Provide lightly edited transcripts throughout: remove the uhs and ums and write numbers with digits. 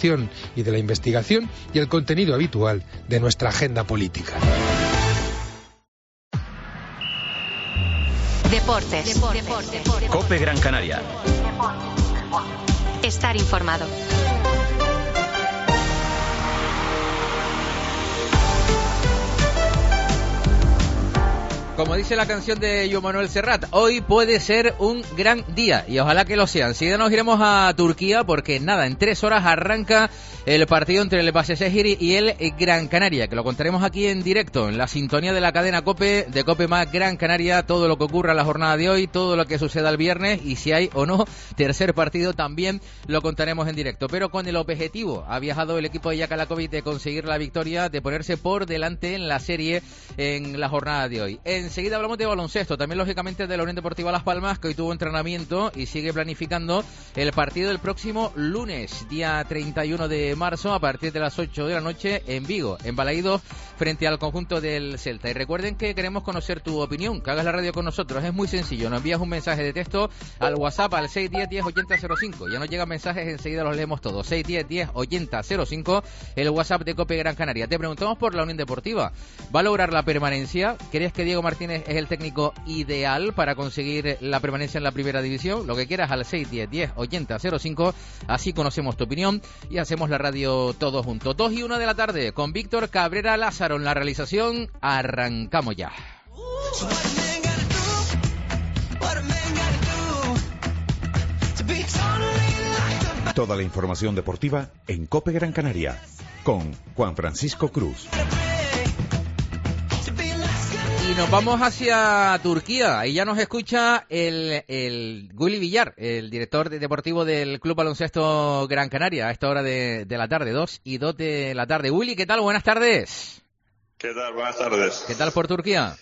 información y de la investigación y el contenido habitual de nuestra agenda política. Deportes. COPE Gran Canaria. Estar informado. Como dice la canción de Joan Manuel Serrat, hoy puede ser un gran día y ojalá que lo sea. Enseguida nos iremos a Turquía porque nada, en 3 horas arranca el partido entre el Başakşehir y el Gran Canaria, que lo contaremos aquí en directo, en la sintonía de la cadena COPE, de COPE más Gran Canaria, todo lo que ocurra en la jornada de hoy, todo lo que suceda el viernes y si hay o no tercer partido también lo contaremos en directo. Pero con el objetivo ha viajado el equipo de Jaka Lakovic de conseguir la victoria, de ponerse por delante en la serie en la jornada de hoy. Enseguida hablamos de baloncesto, también lógicamente de la Unión Deportiva Las Palmas, que hoy tuvo entrenamiento y sigue planificando el partido del próximo lunes, día 31 de marzo, a partir de las 8 de la noche en Vigo, en Balaídos, frente al conjunto del Celta. Y recuerden que queremos conocer tu opinión, que hagas la radio con nosotros, es muy sencillo, nos envías un mensaje de texto al WhatsApp al 610-10-80-05, ya nos llegan mensajes, enseguida los leemos todos, 610-10-80-05, el WhatsApp de COPE Gran Canaria. Te preguntamos por la Unión Deportiva, ¿va a lograr la permanencia? ¿Crees que Diego Martínez es el técnico ideal para conseguir la permanencia en la primera división? Lo que quieras al 610-10-80-05, así conocemos tu opinión y hacemos la radio todos juntos. 2 y 1 de la tarde con Víctor Cabrera Lázaro en la realización. Arrancamos ya. Toda la información deportiva en COPE Gran Canaria con Juan Francisco Cruz. Y nos vamos hacia Turquía. Ahí ya nos escucha el Willy Villar, el director deportivo del Club Baloncesto Gran Canaria, a esta hora de la tarde, 2 y 2 de la tarde. Willy, ¿qué tal? Buenas tardes. ¿Qué tal? Buenas tardes. ¿Qué tal por Turquía?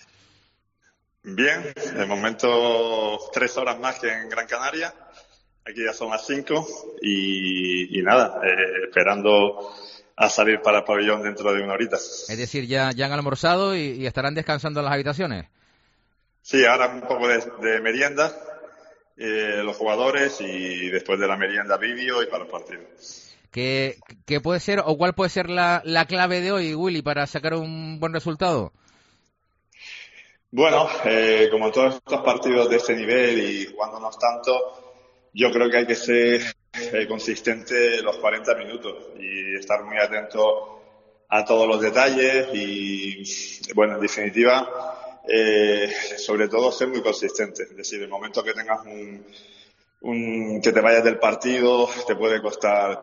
Bien, de momento 3 horas más que en Gran Canaria. Aquí ya son las 5 y nada, esperando a salir para el pabellón dentro de una horita. Es decir, ya han almorzado y estarán descansando en las habitaciones. Sí, ahora un poco de merienda, los jugadores, y después de la merienda vídeo y para el partido. ¿Qué puede ser o cuál puede ser la clave de hoy, Willy, para sacar un buen resultado? Bueno, como todos estos partidos de este nivel y jugándonos tanto, yo creo que hay que ser consistente los 40 minutos y estar muy atento a todos los detalles y, bueno, en definitiva, sobre todo ser muy consistente. Es decir, el momento que tengas que te vayas del partido te puede costar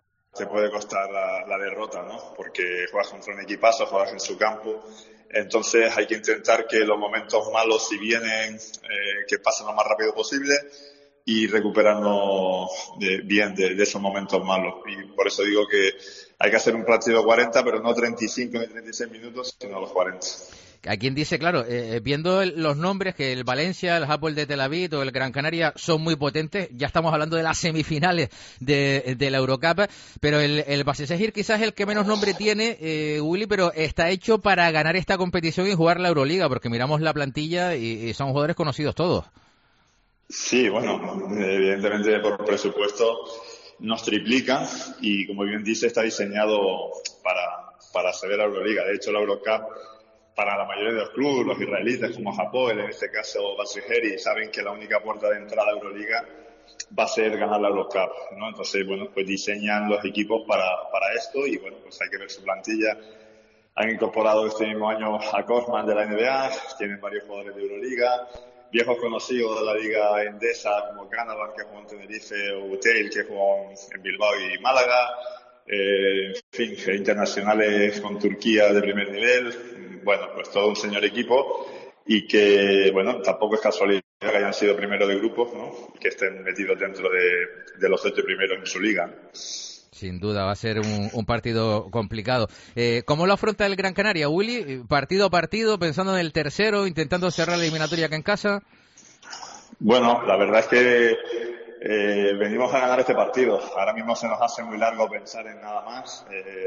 la derrota, ¿no? Porque juegas contra un equipazo, juegas en su campo. Entonces hay que intentar que los momentos malos, si vienen, que pasen lo más rápido posible y recuperarnos bien de esos momentos malos. Y por eso digo que hay que hacer un partido de 40, pero no 35 ni 36 minutos, sino los 40. Hay quien dice, claro, viendo los nombres, que el Valencia, el Hapoel de Tel Aviv o el Gran Canaria son muy potentes, ya estamos hablando de las semifinales de la Eurocup, pero el Başakşehir quizás es el que menos nombre tiene, Willy, pero está hecho para ganar esta competición y jugar la Euroliga, porque miramos la plantilla y son jugadores conocidos todos. Sí, bueno, evidentemente por presupuesto nos triplica y, como bien dice, está diseñado para acceder a la Euroliga. De hecho, la Eurocup, para la mayoría de los clubes, los israelíes como Hapoel, en este caso Başakşehir, saben que la única puerta de entrada a la Euroliga va a ser ganar la Eurocup, ¿no? Entonces, bueno, pues diseñan los equipos para esto y, bueno, pues hay que ver su plantilla. Han incorporado este mismo año a Kosman de la NBA, tienen varios jugadores de Euroliga, viejos conocidos de la liga endesa como Canavan, que jugó en Tenerife, o Buteil, que jugó en Bilbao y Málaga, en fin, internacionales con Turquía de primer nivel. Bueno, pues todo un señor equipo y que, bueno, tampoco es casualidad que hayan sido primeros de grupos, ¿no? Que estén metidos dentro de los 8 primeros en su liga. Sin duda, va a ser un partido complicado. ¿Cómo lo afronta el Gran Canaria, Willy? Partido a partido, pensando en el tercero, intentando cerrar la eliminatoria acá en casa. Bueno, la verdad es que venimos a ganar este partido. Ahora mismo se nos hace muy largo pensar en nada más.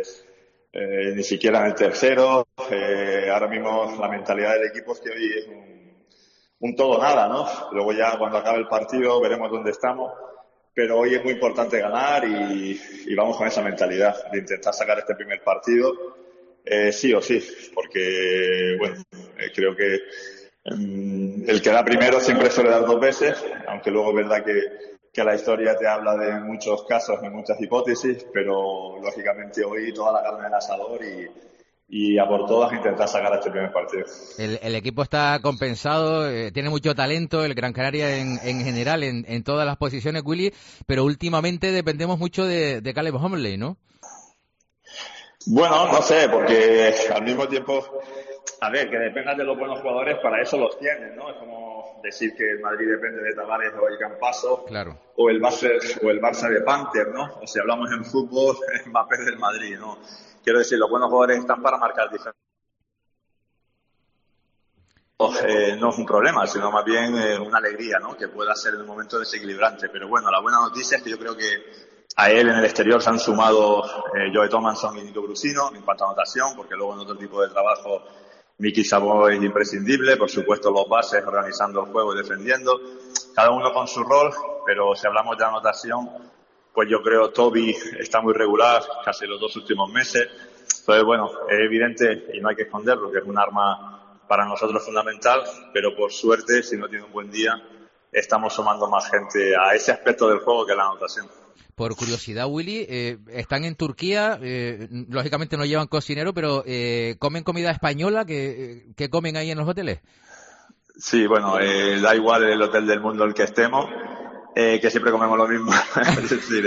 Ni siquiera en el tercero. Ahora mismo la mentalidad del equipo es que hoy es un todo nada, ¿no? Luego ya cuando acabe el partido veremos dónde estamos. pero hoy es muy importante ganar y vamos con esa mentalidad de intentar sacar este primer partido sí o sí, porque bueno, creo que el que da primero siempre suele dar 2 veces, aunque luego es verdad que la historia te habla de muchos casos, de muchas hipótesis, pero lógicamente hoy toda la carne en el asador y a por todas intentar sacar este primer partido. El equipo está compensado, tiene mucho talento, el Gran Canaria en general, en todas las posiciones, Willy, pero últimamente dependemos mucho de Caleb Homeley, ¿no? Bueno, no sé, porque al mismo tiempo, a ver, que dependas de los buenos jugadores, para eso los tienes, ¿no? Es como decir que el Madrid depende de Tavares o el Campaso, claro, o el Barça de Panther, ¿no? O si hablamos en fútbol, Mbappé del Madrid, ¿no? Quiero decir, los buenos jugadores están para marcar diferencias. No es un problema, sino más bien una alegría, ¿no? Que pueda ser en un momento desequilibrante. Pero bueno, la buena noticia es que yo creo que a él en el exterior se han sumado Joe Thomason y Nico Brusino en cuanto a anotación, porque luego en otro tipo de trabajo Miki Sabó es imprescindible, por supuesto los bases organizando el juego y defendiendo, cada uno con su rol, pero si hablamos de anotación, pues yo creo Toby está muy regular casi los 2 últimos meses. Entonces bueno, es evidente y no hay que esconderlo que es un arma para nosotros fundamental, pero por suerte si no tiene un buen día estamos sumando más gente a ese aspecto del juego que la anotación. Por curiosidad, Willy, están en Turquía, lógicamente no llevan cocinero, pero ¿comen comida española? ¿Qué comen ahí en los hoteles? Sí, bueno, da igual el hotel del mundo el que estemos, que siempre comemos lo mismo. Es decir,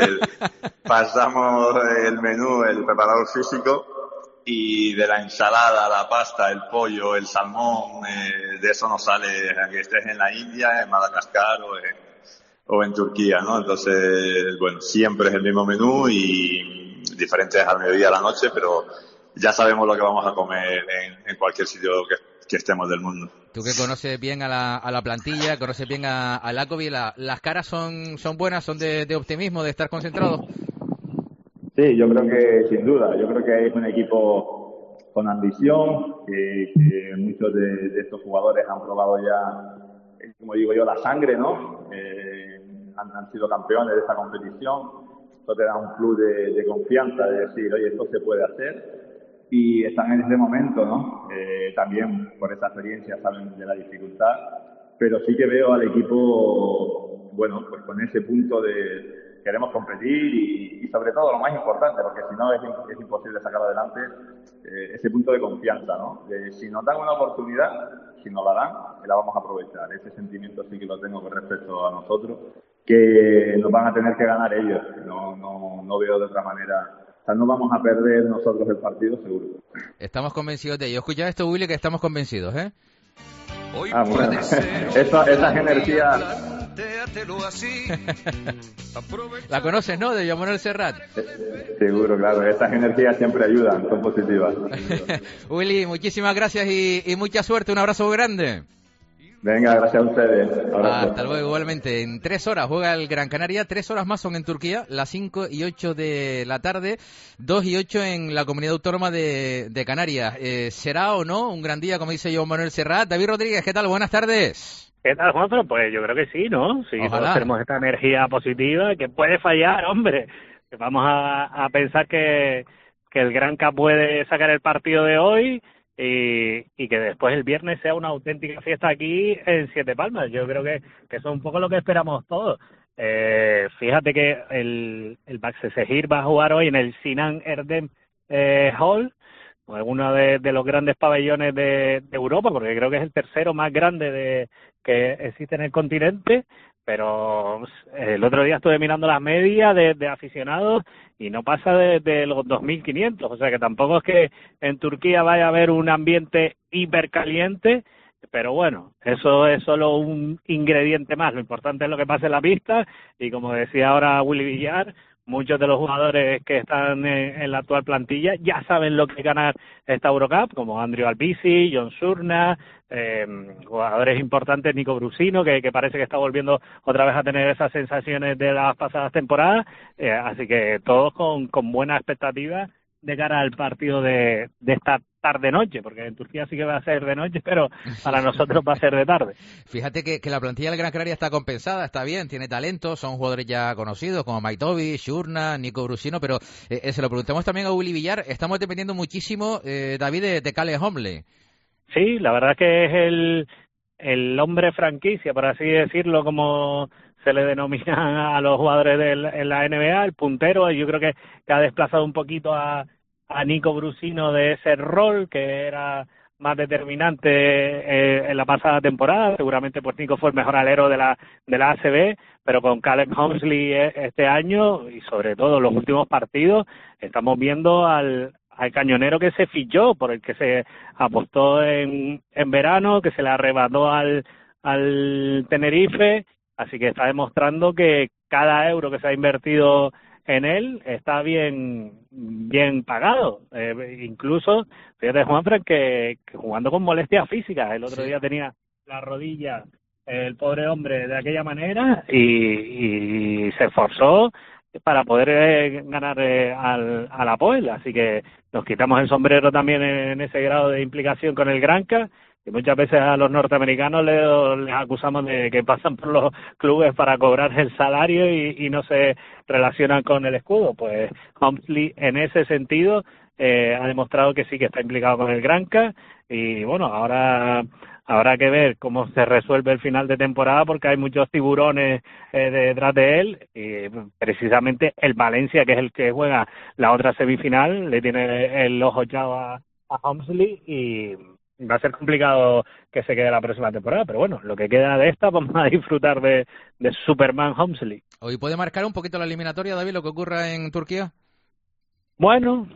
pasamos el menú, el preparador físico, y de la ensalada, la pasta, el pollo, el salmón, de eso no sale, que estés en la India, en Madagascar o en Turquía, ¿no? Entonces, bueno, siempre es el mismo menú y diferentes al mediodía, a la noche, pero ya sabemos lo que vamos a comer en cualquier sitio que estemos del mundo. Tú que conoces bien a la plantilla, conoces bien a Lakovic, ¿las caras son buenas, son de optimismo, de estar concentrados? Sí, yo creo que sin duda, yo creo que es un equipo con ambición, que muchos de estos jugadores han probado ya, como digo yo, la sangre, ¿no? Han sido campeones de esta competición. Esto te da un plus de confianza, de decir, oye, esto se puede hacer. Y están en ese momento, ¿no? También por esa experiencia saben de la dificultad, pero sí que veo al equipo, bueno, pues con ese punto de queremos competir y sobre todo lo más importante, porque si no es imposible sacar adelante, ese punto de confianza, ¿no? Si nos dan una oportunidad, si nos la dan, la vamos a aprovechar. Ese sentimiento sí que lo tengo con respecto a nosotros, que nos van a tener que ganar ellos. No veo de otra manera. O sea, no vamos a perder nosotros el partido, seguro. Estamos convencidos de ello. Escucha esto, Willy, que estamos convencidos, ¿eh? Bueno. Esas energías... La conoces, ¿no? De Joan Manuel Serrat. Seguro, claro. Estas energías siempre ayudan, son positivas. Willy, muchísimas gracias y mucha suerte. Un abrazo grande. Venga, gracias a ustedes. Hasta luego, igualmente. En 3 horas juega el Gran Canaria, 3 horas más son en Turquía, las 5 y 8 de la tarde, 2 y 8 en la Comunidad Autónoma de Canarias. ¿Será o no un gran día, como dice Joan Manuel Serrat? David Rodríguez, ¿qué tal? Buenas tardes. ¿Qué tal, Juanfran? Pues yo creo que sí, ¿no? Sí, ojalá. todos tenemos esta energía positiva que puede fallar, hombre. Que vamos a pensar que el Granca puede sacar el partido de hoy y que después el viernes sea una auténtica fiesta aquí en Siete Palmas. Yo creo que eso es un poco lo que esperamos todos. Fíjate que el Başakşehir va a jugar hoy en el Sinan Erdem Hall, uno de los grandes pabellones de Europa, porque creo que es el tercero más grande que existe en el continente, pero el otro día estuve mirando las medias de aficionados y no pasa de los 2.500, o sea que tampoco es que en Turquía vaya a haber un ambiente hipercaliente, pero bueno, eso es solo un ingrediente más, lo importante es lo que pasa en la pista y como decía ahora Willy Villar, muchos de los jugadores que están en la actual plantilla ya saben lo que es ganar esta Eurocup, como Andrew Albici, John Surna, jugadores importantes, Nico Brusino, que parece que está volviendo otra vez a tener esas sensaciones de las pasadas temporadas, así que todos con buena expectativa de cara al partido de esta tarde-noche, porque en Turquía sí que va a ser de noche, pero para nosotros va a ser de tarde. Fíjate que la plantilla del Gran Canaria está compensada, está bien, tiene talento, son jugadores ya conocidos como Maitovic, Shurna, Nico Brusino, pero se lo preguntamos también a Willy Villar, estamos dependiendo muchísimo, David, de Caleb Homeley. Sí, la verdad que es el hombre franquicia, por así decirlo, como se le denomina a los jugadores en la NBA, el puntero. Yo creo que ha desplazado un poquito a Nico Brusino de ese rol que era más determinante en la pasada temporada. Seguramente pues Nico fue el mejor alero de la ACB, pero con Caleb Homeley este año y sobre todo en los últimos partidos estamos viendo al cañonero que se fichó, por el que se apostó en verano, que se le arrebató al Tenerife, así que está demostrando que cada euro que se ha invertido en él está bien pagado. Incluso, fíjate, Juanfran, que jugando con molestias físicas, el otro día tenía la rodilla el pobre hombre de aquella manera y se esforzó para poder ganar al Apoel, así que nos quitamos el sombrero también en ese grado de implicación con el Granca, y muchas veces a los norteamericanos les acusamos de que pasan por los clubes para cobrar el salario y no se relacionan con el escudo. Pues Homeley en ese sentido ha demostrado que sí que está implicado con el Granca, y bueno, ahora habrá que ver cómo se resuelve el final de temporada, porque hay muchos tiburones detrás de él, y precisamente el Valencia, que es el que juega la otra semifinal, le tiene el ojo echado a Homeley, y va a ser complicado que se quede la próxima temporada, pero bueno, lo que queda de esta, vamos a disfrutar de Superman Homeley. ¿Hoy puede marcar un poquito la eliminatoria, David, lo que ocurra en Turquía? Bueno,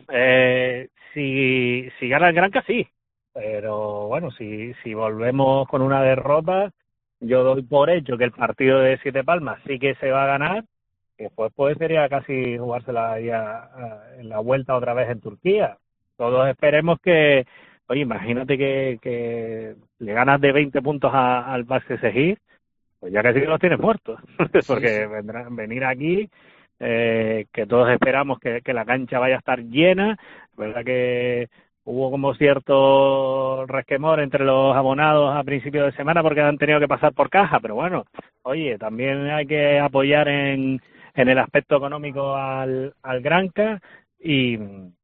si gana el Granca, sí. Pero bueno, si volvemos con una derrota, yo doy por hecho que el partido de Siete Palmas sí que se va a ganar, que después sería casi jugársela ya en la vuelta otra vez en Turquía. Todos esperemos que, oye, imagínate que le ganas de 20 puntos al Başakşehir, pues ya casi que los tienes muertos, porque venir aquí, que todos esperamos que la cancha vaya a estar llena, verdad que hubo como cierto resquemor entre los abonados a principios de semana porque han tenido que pasar por caja, pero bueno, oye, también hay que apoyar en el aspecto económico al Granca, y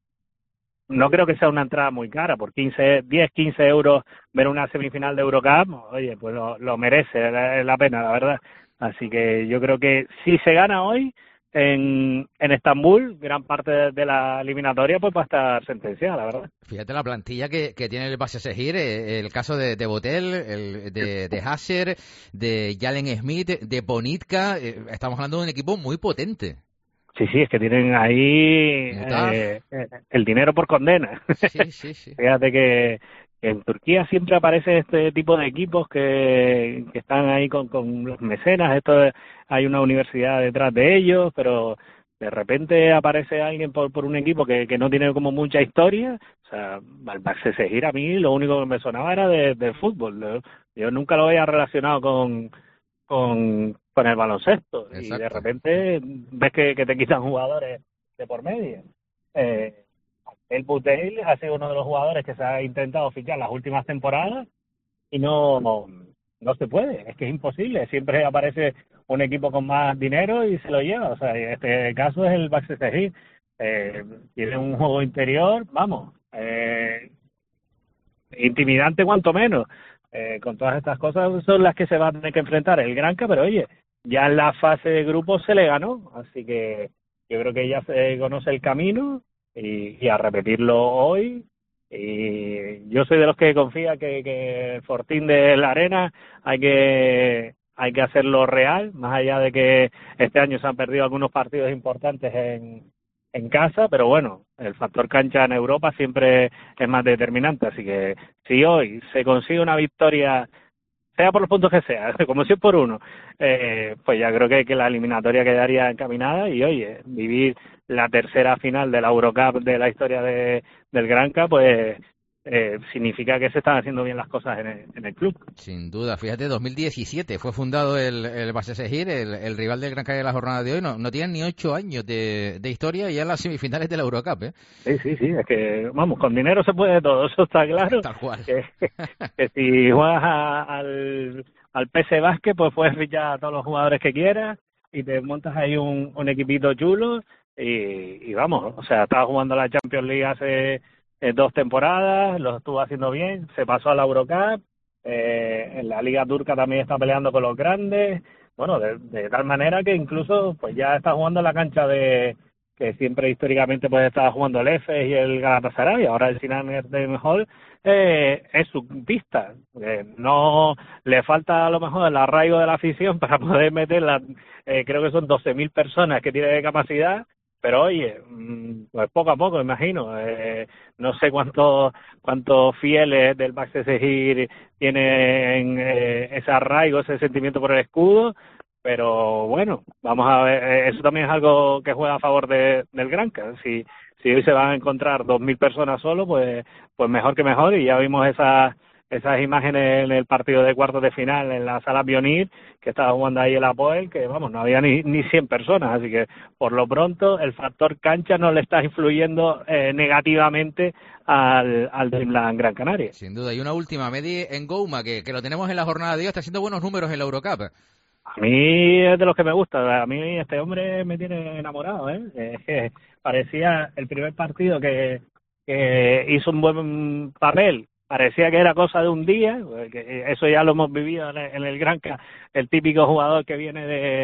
no creo que sea una entrada muy cara, por 10, 15 euros ver una semifinal de Eurocup, oye, pues lo merece, es la pena, la verdad. Así que yo creo que si se gana hoy en Estambul, gran parte de la eliminatoria pues va a estar sentenciada, la verdad. Fíjate la plantilla que tiene el Başakşehir, el caso de Botel, de Hasser, de Jalen Smith, de Bonitka, estamos hablando de un equipo muy potente. Sí, es que tienen ahí el dinero por condena. Sí. Fíjate que en Turquía siempre aparece este tipo de equipos que están ahí con los mecenas. Hay una universidad detrás de ellos, pero de repente aparece alguien por un equipo que no tiene como mucha historia. O sea, al Başakşehir a mí lo único que me sonaba era del fútbol. Yo nunca lo había relacionado con el baloncesto. Exacto. Y de repente ves que te quitan jugadores de por medio. El Butel ha sido uno de los jugadores que se ha intentado fichar las últimas temporadas y no se puede, es que es imposible, siempre aparece un equipo con más dinero y se lo lleva. O sea, en este caso es el Başakşehir, tiene un juego interior, vamos, intimidante cuanto menos. Con todas estas cosas son las que se va a tener que enfrentar el Granca, pero oye, ya en la fase de grupos se le ganó, así que yo creo que ya se conoce el camino y a repetirlo hoy. Y yo soy de los que confía que el Fortín de la Arena hay que hacerlo real, más allá de que este año se han perdido algunos partidos importantes en casa, pero bueno, el factor cancha en Europa siempre es más determinante, así que si hoy se consigue una victoria, sea por los puntos que sea, como si es por uno, pues ya creo que la eliminatoria quedaría encaminada y oye, vivir la tercera final de la Eurocup de la historia del Granca, pues significa que se están haciendo bien las cosas en el club. Sin duda, fíjate, 2017 fue fundado el Base Segir, el rival del Gran Canaria de la jornada de hoy. No tienen ni 8 años de historia y ya en las semifinales de la Eurocup, ¿eh? Sí, es que, vamos, con dinero se puede todo, eso está claro. Tal cual. Que si juegas al PC Basket, pues puedes fichar a todos los jugadores que quieras y te montas ahí un equipito chulo y vamos, o sea, estaba jugando la Champions League hace 2 temporadas, lo estuvo haciendo bien, se pasó a la Eurocup, en la Liga Turca también está peleando con los grandes, bueno, de tal manera que incluso pues ya está jugando en la cancha de que siempre históricamente pues estaba jugando el Efes y el Galatasaray, ahora el Sinan Erdem-Hall es su pista, no le falta a lo mejor el arraigo de la afición para poder meter creo que son 12.000 personas que tiene de capacidad, pero oye, pues poco a poco, imagino, no sé cuántos fieles del Base Segir tienen ese arraigo, ese sentimiento por el escudo, pero bueno, vamos a ver, eso también es algo que juega a favor del Granca. Si hoy se van a encontrar 2.000 personas solo, pues mejor que mejor, y ya vimos esas imágenes en el partido de cuartos de final en la sala Pionir, que estaba jugando ahí el Apoel, que vamos, no había ni 100 personas, así que por lo pronto el factor cancha no le está influyendo negativamente al Dreamland Gran Canaria. Sin duda, y una última, Medi Ngouma, que lo tenemos en la jornada de hoy, está haciendo buenos números en la Eurocup. A mí es de los que me gusta, a mí este hombre me tiene enamorado, parecía el primer partido que hizo un buen papel, parecía que era cosa de un día, que eso ya lo hemos vivido en el Granca, el típico jugador que viene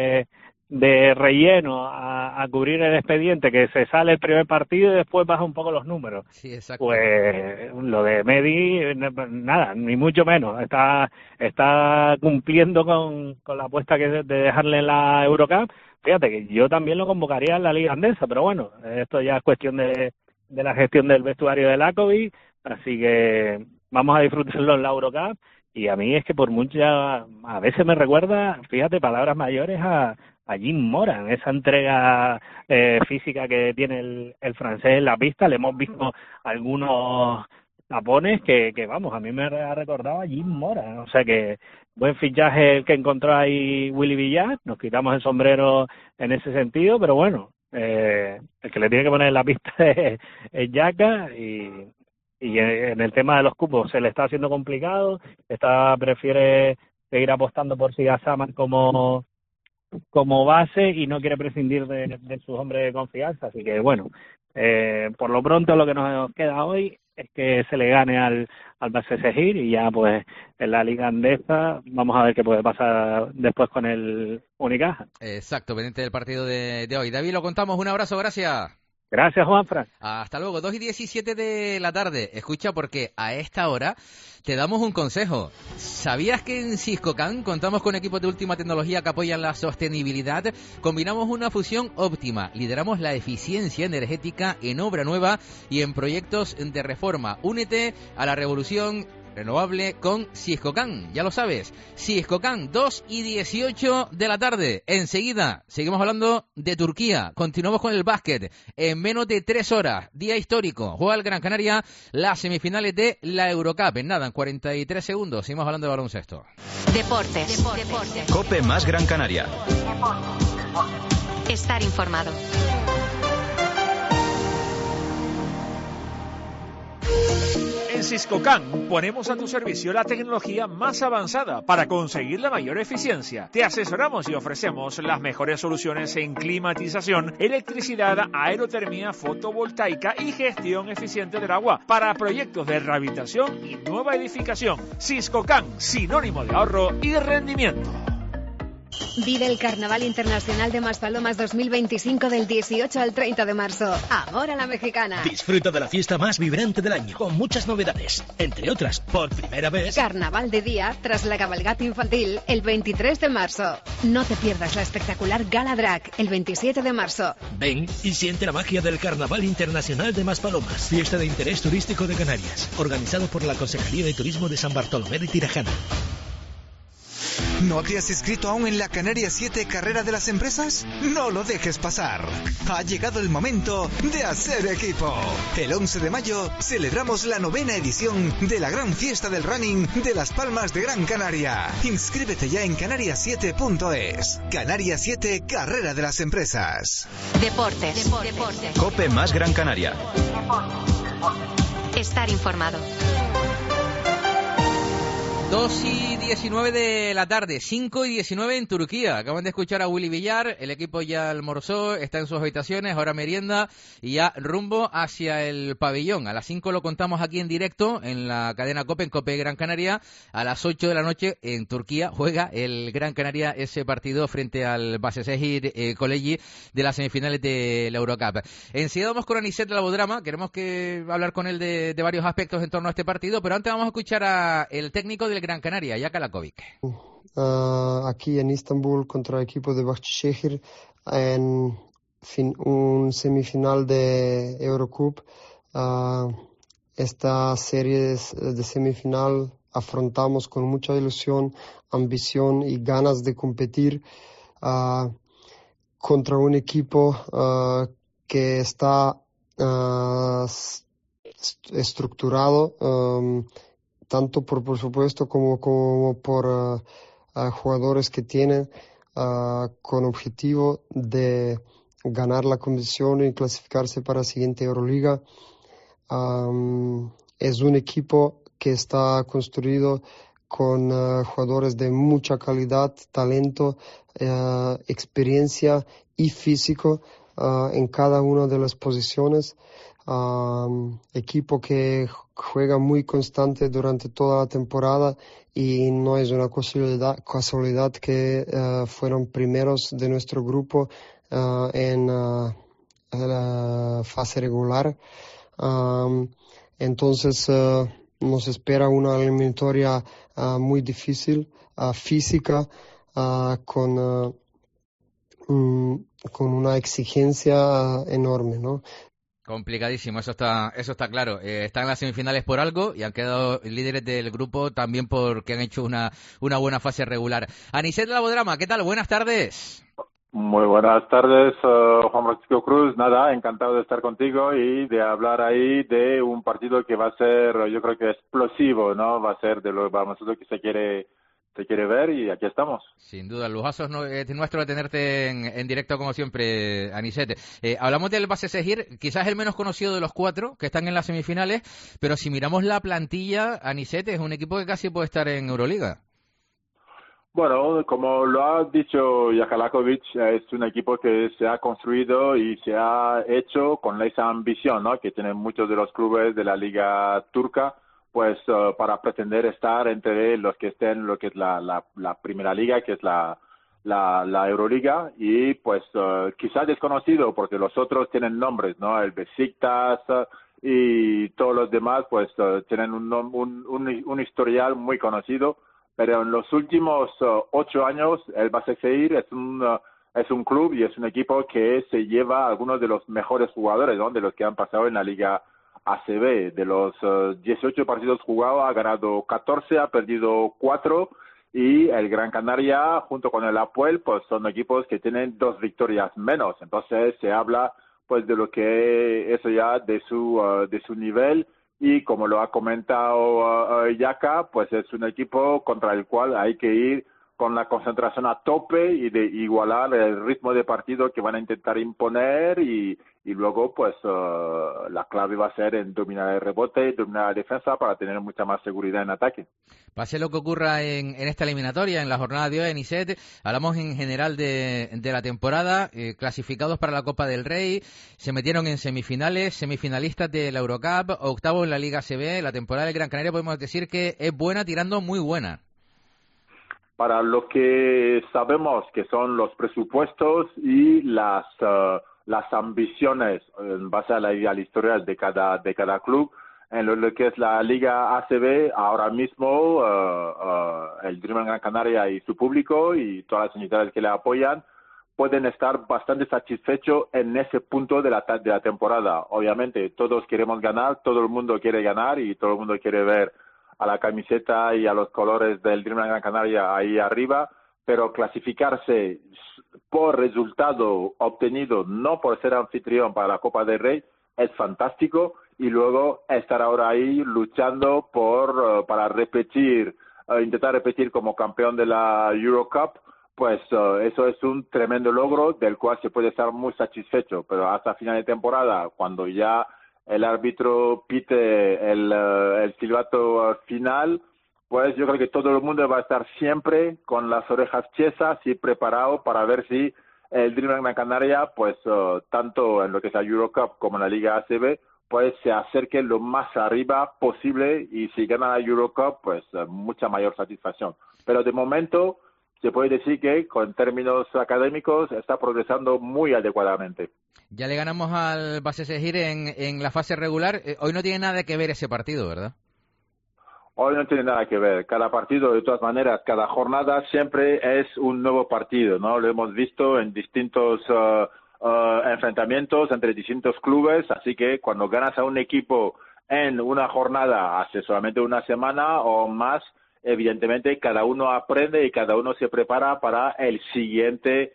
de relleno a cubrir el expediente, que se sale el primer partido y después baja un poco los números. Sí, exacto. Pues lo de Medi, nada, ni mucho menos, está cumpliendo con la apuesta que de dejarle en la Eurocup. Fíjate que yo también lo convocaría en la Liga Andesa, pero bueno, esto ya es cuestión de la gestión del vestuario de Lakovic, así que vamos a disfrutarlo en la Eurocup. Y a mí es que por muchas, a veces me recuerda, fíjate, palabras mayores a Jim Moran, esa entrega física que tiene el francés en la pista. Le hemos visto algunos tapones que vamos, a mí me ha recordado a Jim Moran, o sea que buen fichaje el que encontró ahí Willy Villar, nos quitamos el sombrero en ese sentido, pero bueno, el que le tiene que poner en la pista es Yaka, y en el tema de los cupos se le está haciendo complicado, prefiere seguir apostando por Sigasaman como base y no quiere prescindir de sus hombres de confianza, así que bueno, por lo pronto lo que nos queda hoy es que se le gane al Base Segir y ya pues en la Liga Andesa vamos a ver qué puede pasar después con el Unicaja. Exacto, pendiente del partido de hoy. David, lo contamos, un abrazo, gracias. Gracias, Juanfran. Hasta luego, 2:17 de la tarde. Escucha, porque a esta hora te damos un consejo. ¿Sabías que en Siscocan contamos con equipos de última tecnología que apoyan la sostenibilidad? Combinamos una fusión óptima, lideramos la eficiencia energética en obra nueva y en proyectos de reforma. Únete a la revolución renovable con Siscocan, ya lo sabes, Siscocan, 2:18 de la tarde. Enseguida seguimos hablando de Turquía, continuamos con el básquet, en menos de 3 horas, día histórico, juega el Gran Canaria las semifinales de la Eurocup, en nada, en 43 segundos, seguimos hablando de baloncesto. Deportes. COPE más Gran Canaria. Estar informado. En Siscocan ponemos a tu servicio la tecnología más avanzada para conseguir la mayor eficiencia. Te asesoramos y ofrecemos las mejores soluciones en climatización, electricidad, aerotermia, fotovoltaica y gestión eficiente del agua para proyectos de rehabilitación y nueva edificación. Siscocan, sinónimo de ahorro y rendimiento. Vive el Carnaval Internacional de Maspalomas 2025 del 18 al 30 de marzo. Amor a la mexicana. Disfruta de la fiesta más vibrante del año, con muchas novedades. Entre otras, por primera vez, Carnaval de día tras la cabalgata infantil el 23 de marzo. No te pierdas la espectacular Gala Drag el 27 de marzo. Ven y siente la magia del Carnaval Internacional de Maspalomas, fiesta de interés turístico de Canarias, organizado por la Consejería de Turismo de San Bartolomé de Tirajana. ¿No te has inscrito aún en la Canarias 7 Carrera de las Empresas? No lo dejes pasar. Ha llegado el momento de hacer equipo. El 11 de mayo celebramos la 9ª edición de la gran fiesta del running de Las Palmas de Gran Canaria. Inscríbete ya en canarias7.es. Canarias 7 Carrera de las Empresas. Deportes. COPE más Gran Canaria. Estar informado. 2:19 de la tarde, 5:19 en Turquía. Acaban de escuchar a Willy Villar, el equipo ya almorzó, está en sus habitaciones, ahora merienda y ya rumbo hacia el pabellón. A las 5 lo contamos aquí en directo en la cadena COPE, en COPE Gran Canaria. A las 8 de la noche en Turquía juega el Gran Canaria ese partido frente al Başakşehir Koleji de las semifinales de la Eurocup. Enseguida vamos con Aniset Labodrama, queremos hablar con él de varios aspectos en torno a este partido, pero antes vamos a escuchar a el técnico del Gran Canaria, Jaka Lakovic. Aquí en Istambul contra el equipo de Başakşehir en un semifinal de Eurocup. Esta serie de semifinal afrontamos con mucha ilusión, ambición y ganas de competir contra un equipo que está estructurado tanto por supuesto como por jugadores que tienen con objetivo de ganar la competición y clasificarse para la siguiente Euroliga. Es un equipo que está construido con jugadores de mucha calidad, talento, experiencia y físico en cada una de las posiciones. Equipo que juega muy constante durante toda la temporada y no es una casualidad que fueron primeros de nuestro grupo en la fase regular. Entonces nos espera una eliminatoria muy difícil, física, con una exigencia enorme, ¿no? Complicadísimo, eso está claro. Están en las semifinales por algo y han quedado líderes del grupo también porque han hecho una buena fase regular. Aniset Labodrama, ¿qué tal? Buenas tardes. Muy buenas tardes, Juan Francisco Cruz. Nada, encantado de estar contigo y de hablar ahí de un partido que va a ser, yo creo que explosivo, ¿no? Va a ser de lo que se quiere ver y aquí estamos. Sin duda, el lujazo es nuestro de tenerte en directo como siempre, Aniset. Hablamos del Başakşehir, quizás el menos conocido de los cuatro que están en las semifinales, pero si miramos la plantilla, Aniset es un equipo que casi puede estar en Euroliga. Bueno, como lo ha dicho Jaka Lakovic, es un equipo que se ha construido y se ha hecho con esa ambición, ¿no?, que tienen muchos de los clubes de la liga turca, pues para pretender estar entre los que estén en lo que es la primera liga, que es la Euroliga, y pues quizás desconocido porque los otros tienen nombres, ¿no? El Besiktas y todos los demás pues tienen un historial muy conocido, pero en los últimos 8 años el Başakşehir es un club y es un equipo que se lleva a algunos de los mejores jugadores, ¿no?, de los que han pasado en la liga ACB. De los 18 partidos jugados ha ganado 14, ha perdido 4, y el Gran Canaria junto con el Apoel pues son equipos que tienen 2 victorias menos. Entonces se habla pues de lo que eso ya de su nivel, y como lo ha comentado Jaka, pues es un equipo contra el cual hay que ir con la concentración a tope y de igualar el ritmo de partido que van a intentar imponer, y luego pues la clave va a ser en dominar el rebote, dominar la defensa para tener mucha más seguridad en ataque. Pase lo que ocurra en esta eliminatoria, en la jornada de hoy en Aniset, hablamos en general de la temporada, clasificados para la Copa del Rey, se metieron en semifinalistas de la Eurocup, octavo en la Liga ACB. La temporada del Gran Canaria podemos decir que es buena, tirando muy buena. Para lo que sabemos que son los presupuestos y las ambiciones en base a la historial de cada club, en lo que es la Liga ACB, ahora mismo el Dream Gran Canaria y su público y todas las unidades que le apoyan pueden estar bastante satisfechos en ese punto de la temporada. Obviamente todos queremos ganar, todo el mundo quiere ganar y todo el mundo quiere ver la camiseta y a los colores del Dreamland Gran Canaria ahí arriba, pero clasificarse por resultado obtenido, no por ser anfitrión para la Copa del Rey, es fantástico, y luego estar ahora ahí luchando para intentar repetir como campeón de la Eurocup, pues eso es un tremendo logro del cual se puede estar muy satisfecho, pero hasta final de temporada, cuando ya el árbitro pite el silbato final, pues yo creo que todo el mundo va a estar siempre con las orejas tiesas y preparado para ver si el Dreamland Gran Canaria, pues tanto en lo que es la Eurocup como en la Liga ACB, pues se acerque lo más arriba posible, y si gana la Eurocup, pues mucha mayor satisfacción. Pero de momento se puede decir que, con términos académicos, está progresando muy adecuadamente. Ya le ganamos al Basesehir en la fase regular. Hoy no tiene nada que ver ese partido, ¿verdad? Hoy no tiene nada que ver. Cada partido, de todas maneras, cada jornada siempre es un nuevo partido, ¿no? Lo hemos visto en distintos enfrentamientos entre distintos clubes, así que cuando ganas a un equipo en una jornada hace solamente una semana o más, evidentemente cada uno aprende y cada uno se prepara para el siguiente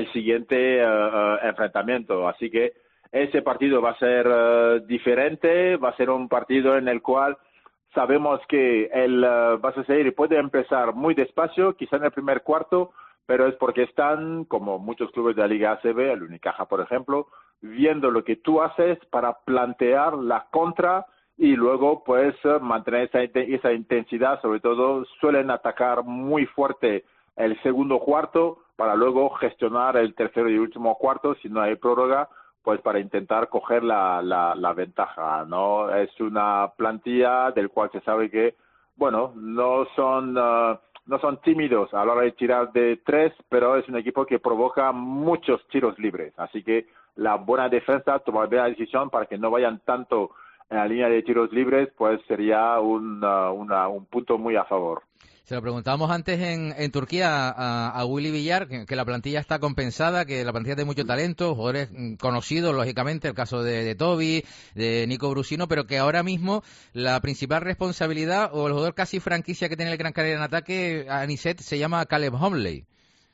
enfrentamiento. Así que ese partido va a ser diferente, va a ser un partido en el cual sabemos que el Basesehir puede empezar muy despacio, quizá en el primer cuarto, pero es porque están, como muchos clubes de la Liga ACB, el Unicaja por ejemplo, viendo lo que tú haces para plantear la contra y luego pues mantener esa intensidad. Sobre todo suelen atacar muy fuerte el segundo cuarto para luego gestionar el tercero y último cuarto, si no hay prórroga, pues para intentar coger la ventaja, ¿no? Es una plantilla del cual se sabe que, bueno, no son tímidos a la hora de tirar de tres, pero es un equipo que provoca muchos tiros libres. Así que la buena defensa, tomar bien la decisión para que no vayan tanto en la línea de tiros libres, pues sería un punto muy a favor. Se lo preguntábamos antes en Turquía a Willy Villar, que la plantilla está compensada, que la plantilla tiene mucho talento, jugadores conocidos, lógicamente, el caso de Toby, de Nico Brusino, pero que ahora mismo la principal responsabilidad, o el jugador casi franquicia que tiene el Gran Canaria en ataque, Anicet, se llama Caleb Homley.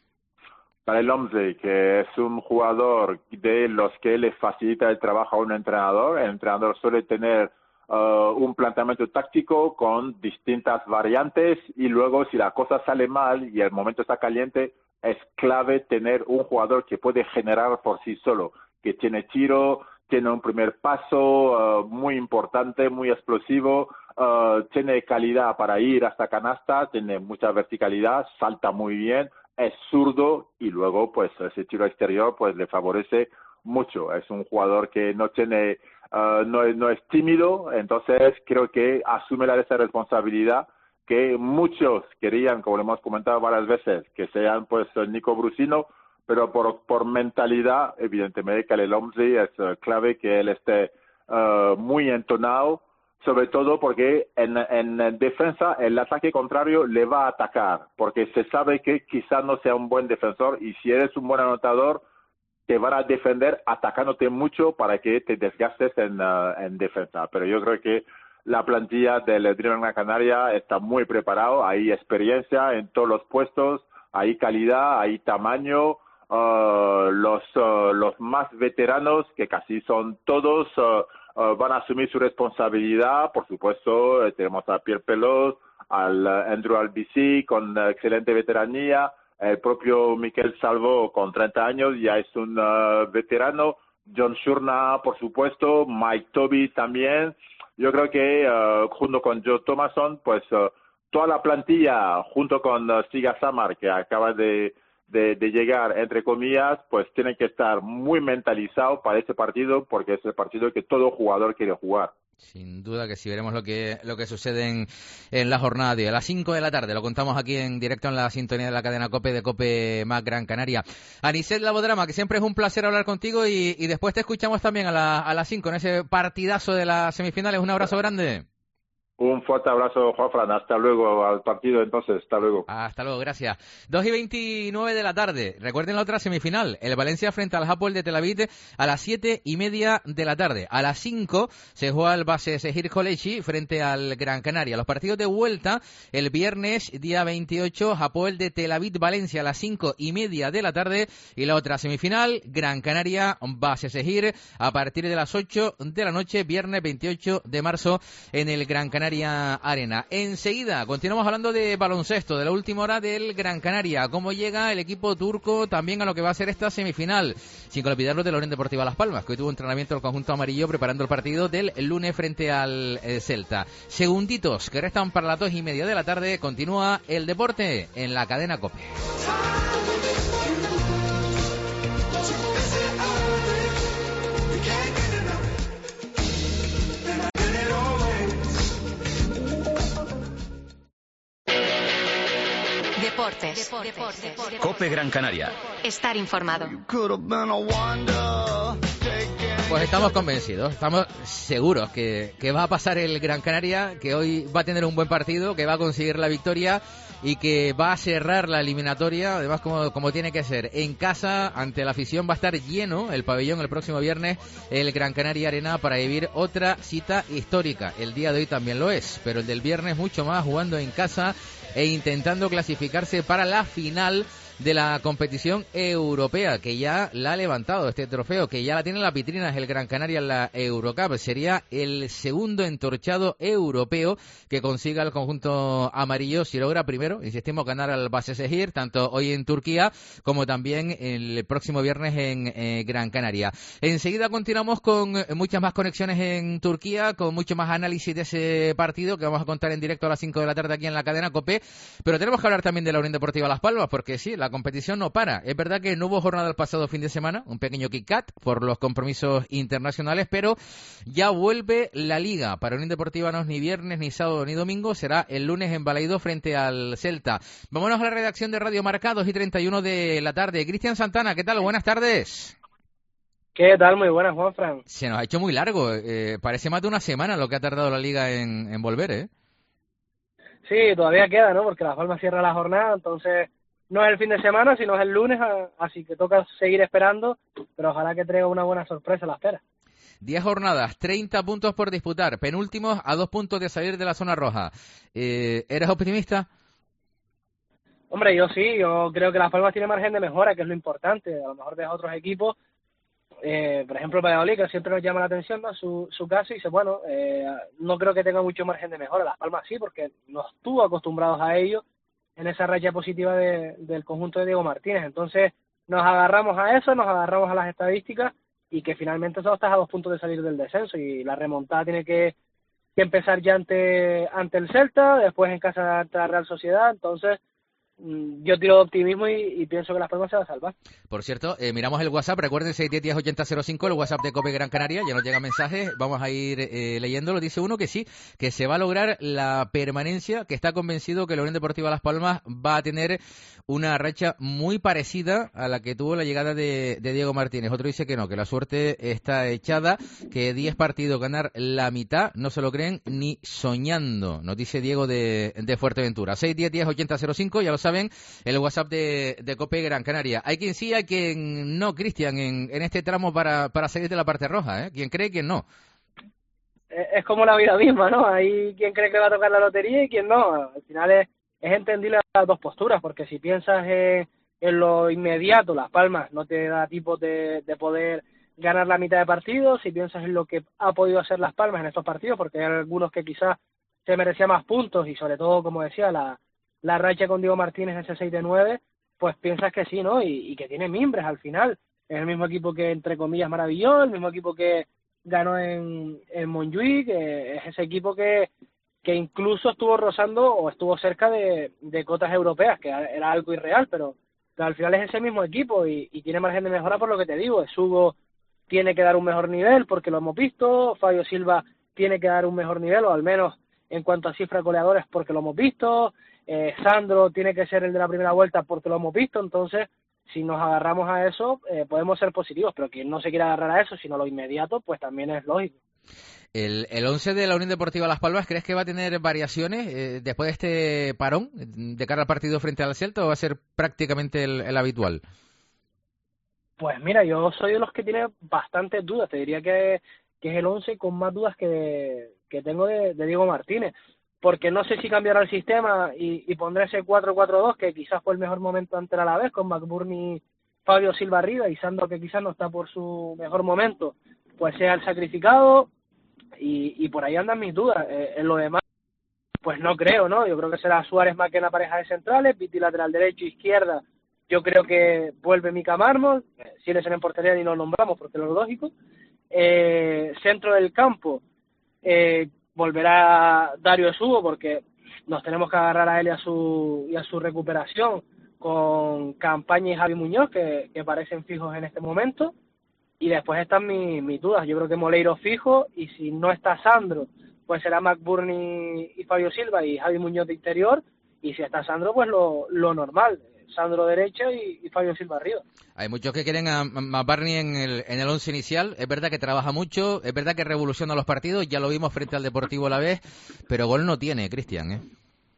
Caleb Homley, que es un jugador de los que le facilita el trabajo a un entrenador. El entrenador suele tener un planteamiento táctico con distintas variantes, y luego si la cosa sale mal y el momento está caliente, es clave tener un jugador que puede generar por sí solo, que tiene tiro, tiene un primer paso muy importante, muy explosivo, tiene calidad para ir hasta canasta, tiene mucha verticalidad, salta muy bien, es zurdo, y luego pues ese tiro exterior pues le favorece mucho. Es un jugador que no tiene no es tímido, entonces creo que asume esa responsabilidad que muchos querían, como lo hemos comentado varias veces, que sean pues Nico Brusino, pero por mentalidad, evidentemente, Caleb Homley es clave que él esté muy entonado, sobre todo porque en defensa el ataque contrario le va a atacar, porque se sabe que quizás no sea un buen defensor, y si eres un buen anotador, te van a defender atacándote mucho para que te desgastes en defensa. Pero yo creo que la plantilla del Dreamland Gran Canaria está muy preparado, hay experiencia en todos los puestos, hay calidad, hay tamaño, los más veteranos, que casi son todos, van a asumir su responsabilidad. Por supuesto, tenemos a Pierre Pelot, al Andrew Albici con excelente veteranía, el propio Miquel Salvo con 30 años ya es un veterano, John Shurna por supuesto, Mike Toby también. Yo creo que junto con Joe Thomason, pues toda la plantilla, junto con Siga Samar, que acaba de llegar, entre comillas, pues tienen que estar muy mentalizados para este partido, porque es el partido que todo jugador quiere jugar. Sin duda que sí, veremos lo que sucede en la jornada de hoy. A las 5 de la tarde lo contamos aquí en directo en la sintonía de la cadena COPE de COPE Más Gran Canaria. Anicet Labodrama, que siempre es un placer hablar contigo, y después te escuchamos también a las 5 en ese partidazo de las semifinales. Un abrazo grande. Un fuerte abrazo, Juanfran. Hasta luego al partido, entonces. Hasta luego. Hasta luego, gracias. 2:29 de la tarde. Recuerden la otra semifinal. El Valencia frente al Hapoel de Tel Aviv a las 7:30 de la tarde. A las 5 se juega el Basesehir Koleji frente al Gran Canaria. Los partidos de vuelta el viernes, día 28, Hapoel de Tel Aviv Valencia a las 5:30 de la tarde. Y la otra semifinal, Gran Canaria Basesehir a partir de las 8 de la noche, viernes 28 de marzo en el Gran Canaria Arena. Enseguida continuamos hablando de baloncesto, de la última hora del Gran Canaria, cómo llega el equipo turco también a lo que va a ser esta semifinal, sin olvidarlo de la Unión Deportiva Las Palmas, que hoy tuvo entrenamiento del conjunto amarillo preparando el partido del lunes frente al Celta. Segunditos que restan para las 2:30 de la tarde, continúa el deporte en la cadena COPE. Deportes. COPE Gran Canaria. Estar informado. Pues estamos convencidos, estamos seguros que va a pasar el Gran Canaria, que hoy va a tener un buen partido, que va a conseguir la victoria y que va a cerrar la eliminatoria, además como tiene que ser. En casa, ante la afición, va a estar lleno el pabellón el próximo viernes, el Gran Canaria Arena, para vivir otra cita histórica. El día de hoy también lo es, pero el del viernes mucho más, jugando en casa e intentando clasificarse para la final de la competición europea, que ya la ha levantado este trofeo, que ya la tiene en las vitrinas el Gran Canaria en la Eurocup. Sería el segundo entorchado europeo que consiga el conjunto amarillo si logra primero, insistimos, ganar al Basesehir, tanto hoy en Turquía como también el próximo viernes en Gran Canaria. Enseguida continuamos con muchas más conexiones en Turquía, con mucho más análisis de ese partido que vamos a contar en directo a las 5 de la tarde aquí en la cadena COPE, pero tenemos que hablar también de la Unión Deportiva Las Palmas, porque sí, la competición no para. Es verdad que no hubo jornada el pasado fin de semana, un pequeño kick-cut por los compromisos internacionales, pero ya vuelve la Liga. Para Unión Deportiva no es ni viernes, ni sábado, ni domingo, será el lunes en Balaido frente al Celta. Vámonos a la redacción de Radio Marca, 2:31 de la tarde. Cristian Santana, ¿qué tal? Buenas tardes. ¿Qué tal? Muy buenas, Juanfran. Se nos ha hecho muy largo, parece más de una semana lo que ha tardado la Liga en volver, ¿eh? Sí, todavía queda, ¿no? Porque Las Palmas cierra la jornada, entonces no es el fin de semana, sino es el lunes, así que toca seguir esperando, pero ojalá que traiga una buena sorpresa a la espera. 10 jornadas, 30 puntos por disputar, penúltimos a 2 puntos de salir de la zona roja. ¿Eres optimista? Hombre, yo sí, yo creo que Las Palmas tiene margen de mejora, que es lo importante, a lo mejor de otros equipos. Por ejemplo, Valladolid, que siempre nos llama la atención, ¿no? su caso, y dice, bueno, no creo que tenga mucho margen de mejora. Las Palmas sí, porque no estuvo acostumbrados a ello en esa racha positiva del conjunto de Diego Martínez. Entonces nos agarramos a eso, nos agarramos a las estadísticas, y que finalmente solo estás a 2 puntos de salir del descenso, y la remontada tiene que empezar ya ante el Celta, después en casa ante la Real Sociedad. Entonces yo tiro de optimismo y pienso que Las Palmas se va a salvar. Por cierto, miramos el WhatsApp, recuerden 610-10-8005, el WhatsApp de COPE Gran Canaria, ya nos llegan mensajes, vamos a ir leyéndolo. Dice uno que sí, que se va a lograr la permanencia, que está convencido que la Unión Deportiva Las Palmas va a tener una racha muy parecida a la que tuvo la llegada de Diego Martínez. Otro dice que no, que la suerte está echada, que 10 partidos ganar la mitad no se lo creen ni soñando, nos dice Diego de Fuerteventura. 610-10-8005, ya lo saben, el WhatsApp de COPE Gran Canaria. Hay quien sí, hay quien no, Cristian, en este tramo para salir de la parte roja, ¿eh? Quien cree, quien no. Es como la vida misma, ¿no? Hay quien cree que va a tocar la lotería y quien no. Al final es entendible las dos posturas, porque si piensas en lo inmediato, Las Palmas no te da tipo de poder ganar la mitad de partidos. Si piensas en lo que ha podido hacer Las Palmas en estos partidos, porque hay algunos que quizás se merecían más puntos, y sobre todo, como decía, la racha con Diego Martínez, ese 6-9, pues piensas que sí, ¿no? Y que tiene mimbres al final. Es el mismo equipo que, entre comillas, maravilló, el mismo equipo que ganó en Montjuic, es ese equipo que incluso estuvo rozando o estuvo cerca de cotas europeas, que era algo irreal, pero al final es ese mismo equipo y tiene margen de mejora, por lo que te digo. Hugo tiene que dar un mejor nivel, porque lo hemos visto. Fabio Silva tiene que dar un mejor nivel, o al menos en cuanto a cifras goleadores, porque lo hemos visto. Sandro tiene que ser el de la primera vuelta, porque lo hemos visto. Entonces, si nos agarramos a eso, podemos ser positivos, pero quien no se quiera agarrar a eso, sino lo inmediato, pues también es lógico. El 11 de la Unión Deportiva Las Palmas, ¿crees que va a tener variaciones después de este parón de cara al partido frente al Celta o va a ser prácticamente el habitual? Pues mira, yo soy de los que tiene bastantes dudas. Te diría que es el 11 con más dudas que tengo de Diego Martínez. Porque no sé si cambiará el sistema y pondrá ese 4-4-2, que quizás fue el mejor momento ante el Alavés, con McBurnie, Fabio Silva arriba, y Sandro, que quizás no está por su mejor momento, pues sea el sacrificado, y por ahí andan mis dudas. En lo demás, pues no creo, ¿no? Yo creo que será Suárez más que en la pareja de centrales, Piti lateral derecho, izquierda, yo creo que vuelve Mika Mármol, si eres en portería ni lo nombramos porque es lo lógico. Centro del campo, volverá Dario Subo, porque nos tenemos que agarrar a él y a su recuperación, con Campaña y Javi Muñoz, que parecen fijos en este momento. Y después están mis dudas. Yo creo que Moleiro fijo, y si no está Sandro, pues será McBurnie y Fabio Silva y Javi Muñoz de interior, y si está Sandro, pues lo normal, Sandro derecha y Fabio Silva arriba. Hay muchos que quieren a McBurnie en el 11 inicial. Es verdad que trabaja mucho, es verdad que revoluciona los partidos, ya lo vimos frente al Deportivo Alavés, pero gol no tiene, Cristian, ¿eh?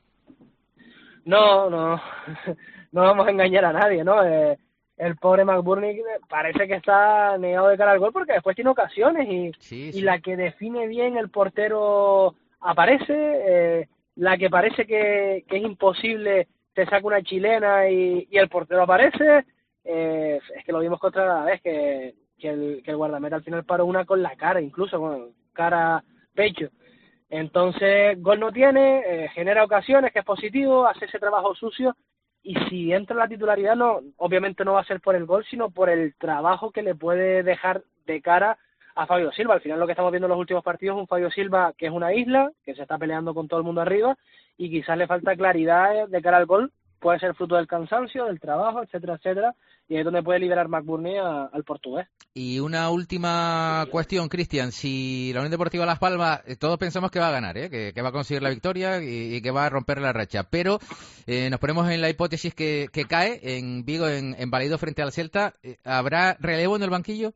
No vamos a engañar a nadie, ¿no? El pobre McBurnie parece que está negado de cara al gol, porque después tiene ocasiones y la que define bien el portero aparece, la que parece que es imposible te saca una chilena y el portero aparece. Es que lo vimos contra la vez que el guardameta al final paró una con la cara, incluso con cara pecho. Entonces gol no tiene, genera ocasiones, que es positivo, hace ese trabajo sucio, y si entra en la titularidad obviamente no va a ser por el gol, sino por el trabajo que le puede dejar de cara a Fabio Silva. Al final lo que estamos viendo en los últimos partidos es un Fabio Silva que es una isla, que se está peleando con todo el mundo arriba, y quizás le falta claridad de cara al gol. Puede ser fruto del cansancio, del trabajo, etcétera, etcétera, y es donde puede liberar McBurnie al portugués. Y una última cuestión, Cristian, si la Unión Deportiva Las Palmas, todos pensamos que va a ganar, que va a conseguir la victoria y que va a romper la racha, pero nos ponemos en la hipótesis que cae en Vigo, en Balaidos frente al Celta, ¿habrá relevo en el banquillo?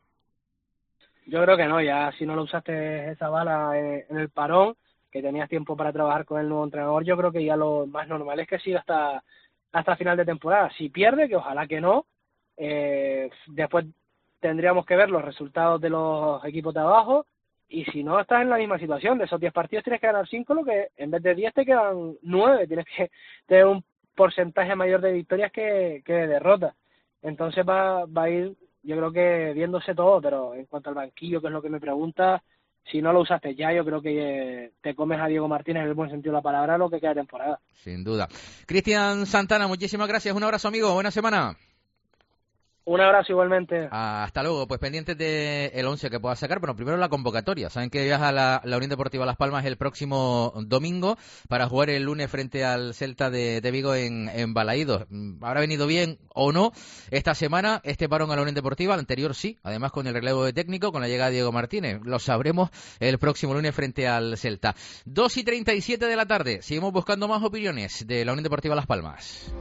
Yo creo que no, ya si no lo usaste esa bala en el parón, que tenías tiempo para trabajar con el nuevo entrenador, yo creo que ya lo más normal es que siga hasta final de temporada. Si pierde, que ojalá que no, después tendríamos que ver los resultados de los equipos de abajo, y si no, estás en la misma situación. De esos 10 partidos tienes que ganar 5, lo que en vez de 10 te quedan 9, tienes que tener un porcentaje mayor de victorias que de derrotas. Entonces va a ir, yo creo que viéndose todo, pero en cuanto al banquillo, que es lo que me preguntas, si no lo usaste ya, yo creo que te comes a Diego Martínez en el buen sentido de la palabra lo que queda de temporada. Sin duda. Cristian Santana, muchísimas gracias. Un abrazo, amigo. Buena semana. Un abrazo igualmente. Hasta luego. Pues pendientes del 11 que pueda sacar. Bueno, primero la convocatoria. Saben que viaja la Unión Deportiva Las Palmas el próximo domingo para jugar el lunes frente al Celta de Vigo en Balaídos. ¿Habrá venido bien o no esta semana este parón a la Unión Deportiva? El anterior sí, además con el relevo de técnico, con la llegada de Diego Martínez. Lo sabremos el próximo lunes frente al Celta. 2:37 de la tarde. Seguimos buscando más opiniones de la Unión Deportiva Las Palmas.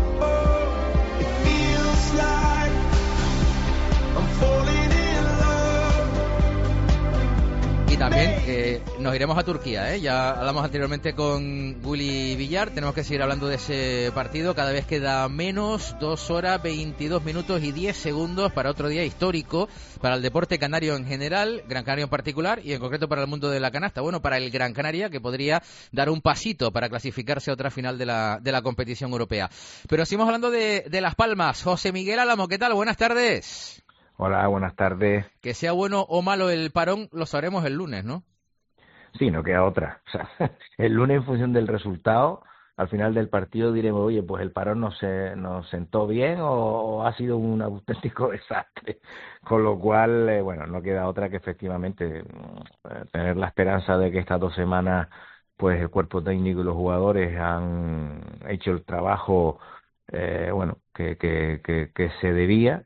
Y también nos iremos a Turquía, ya hablamos anteriormente con Willy Villar, tenemos que seguir hablando de ese partido, cada vez queda menos, 2 horas, 22 minutos y 10 segundos para otro día histórico, para el deporte canario en general, Gran Canaria en particular, y en concreto para el mundo de la canasta, bueno, para el Gran Canaria, que podría dar un pasito para clasificarse a otra final de la competición europea. Pero seguimos hablando de Las Palmas. José Miguel Álamo, ¿qué tal? Buenas tardes. Hola, buenas tardes. Que sea bueno o malo el parón, lo sabremos el lunes, ¿no? Sí, no queda otra. O sea, el lunes, en función del resultado, al final del partido diremos, oye, pues el parón nos sentó bien o ha sido un auténtico desastre. Con lo cual, bueno, no queda otra que efectivamente tener la esperanza de que estas 2 semanas, pues el cuerpo técnico y los jugadores han hecho el trabajo, bueno, que se debía.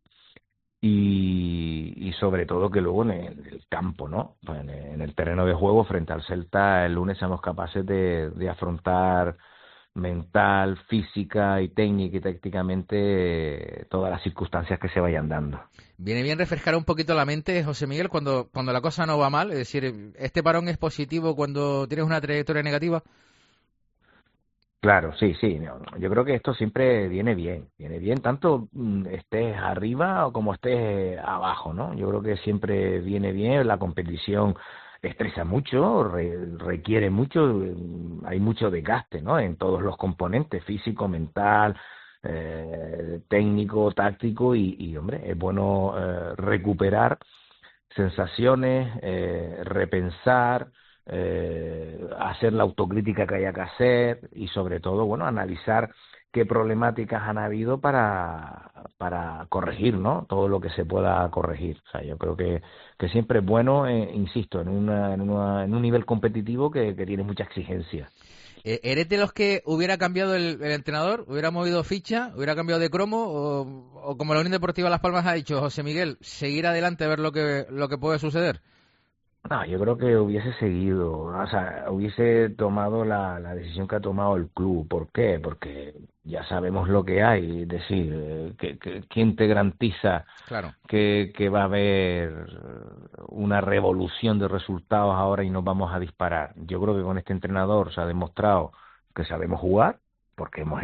Y sobre todo que luego en el campo, ¿no? En el terreno de juego frente al Celta el lunes seamos capaces de afrontar mental, física y técnica y tácticamente todas las circunstancias que se vayan dando. Viene bien refrescar un poquito la mente, José Miguel, cuando la cosa no va mal, es decir, ¿este parón es positivo cuando tienes una trayectoria negativa? Claro, sí, no, yo creo que esto siempre viene bien tanto estés arriba o como estés abajo, ¿no? Yo creo que siempre viene bien, la competición estresa mucho, requiere mucho, hay mucho desgaste, ¿no? En todos los componentes, físico, mental, técnico, táctico y hombre, es bueno recuperar sensaciones, repensar, hacer la autocrítica que haya que hacer y sobre todo, bueno, analizar qué problemáticas han habido para corregir, ¿no? Todo lo que se pueda corregir. O sea, yo creo que siempre es bueno, insisto, en un nivel competitivo que tiene mucha exigencia. ¿Eres de los que hubiera cambiado el entrenador, hubiera movido ficha, hubiera cambiado de cromo o como la Unión Deportiva Las Palmas ha dicho, José Miguel, seguir adelante a ver lo que puede suceder? No, yo creo que hubiese seguido, o sea, hubiese tomado la decisión que ha tomado el club. ¿Por qué? Porque ya sabemos lo que hay, es decir, ¿quién te garantiza que va a haber una revolución de resultados ahora y nos vamos a disparar? Yo creo que con este entrenador se ha demostrado que sabemos jugar, porque hemos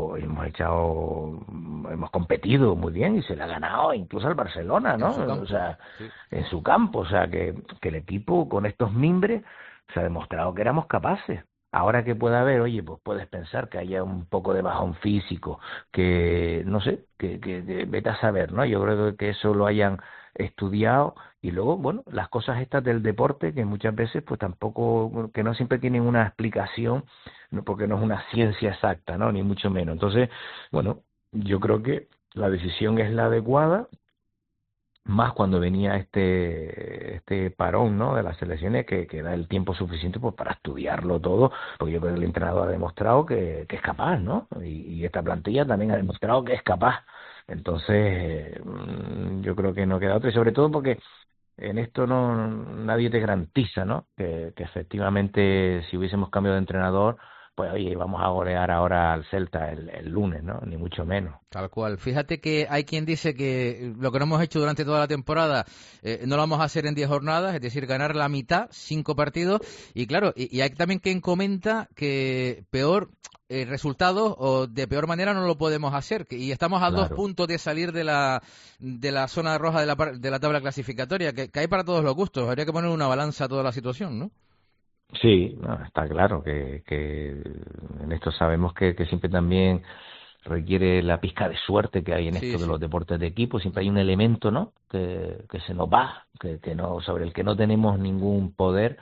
competido muy bien y se le ha ganado incluso al Barcelona, ¿no? O sea, en su campo, o sea, que el equipo con estos mimbres se ha demostrado que éramos capaces. Ahora que pueda haber, oye, pues puedes pensar que haya un poco de bajón físico, que no sé, que vete a saber, ¿no? Yo creo que eso lo hayan estudiado y luego, bueno, las cosas estas del deporte que muchas veces pues tampoco, que no siempre tienen una explicación, porque no es una ciencia exacta, ¿no? Ni mucho menos. Entonces, bueno, yo creo que la decisión es la adecuada, más cuando venía este parón, ¿no? De las selecciones que da el tiempo suficiente pues para estudiarlo todo, porque yo creo que el entrenador ha demostrado que es capaz, ¿no? Y esta plantilla también ha demostrado que es capaz. Entonces, yo creo que no queda otra, y sobre todo porque en esto nadie te garantiza, ¿no? Que efectivamente si hubiésemos cambiado de entrenador, pues oye, vamos a golear ahora al Celta el lunes, ¿no? Ni mucho menos. Tal cual. Fíjate que hay quien dice que lo que no hemos hecho durante toda la temporada no lo vamos a hacer en 10 jornadas, es decir, ganar la mitad, 5 partidos. Y claro, y hay también quien comenta que peor resultado o de peor manera no lo podemos hacer. Y estamos a 2 puntos de salir de la zona roja de la tabla clasificatoria, que hay para todos los gustos. Habría que poner una balanza a toda la situación, ¿no? Sí, no, está claro que en esto sabemos que siempre también requiere la pizca de suerte que hay en esto de los deportes de equipo. Siempre hay un elemento, ¿no? que se nos va, que no, sobre el que no tenemos ningún poder,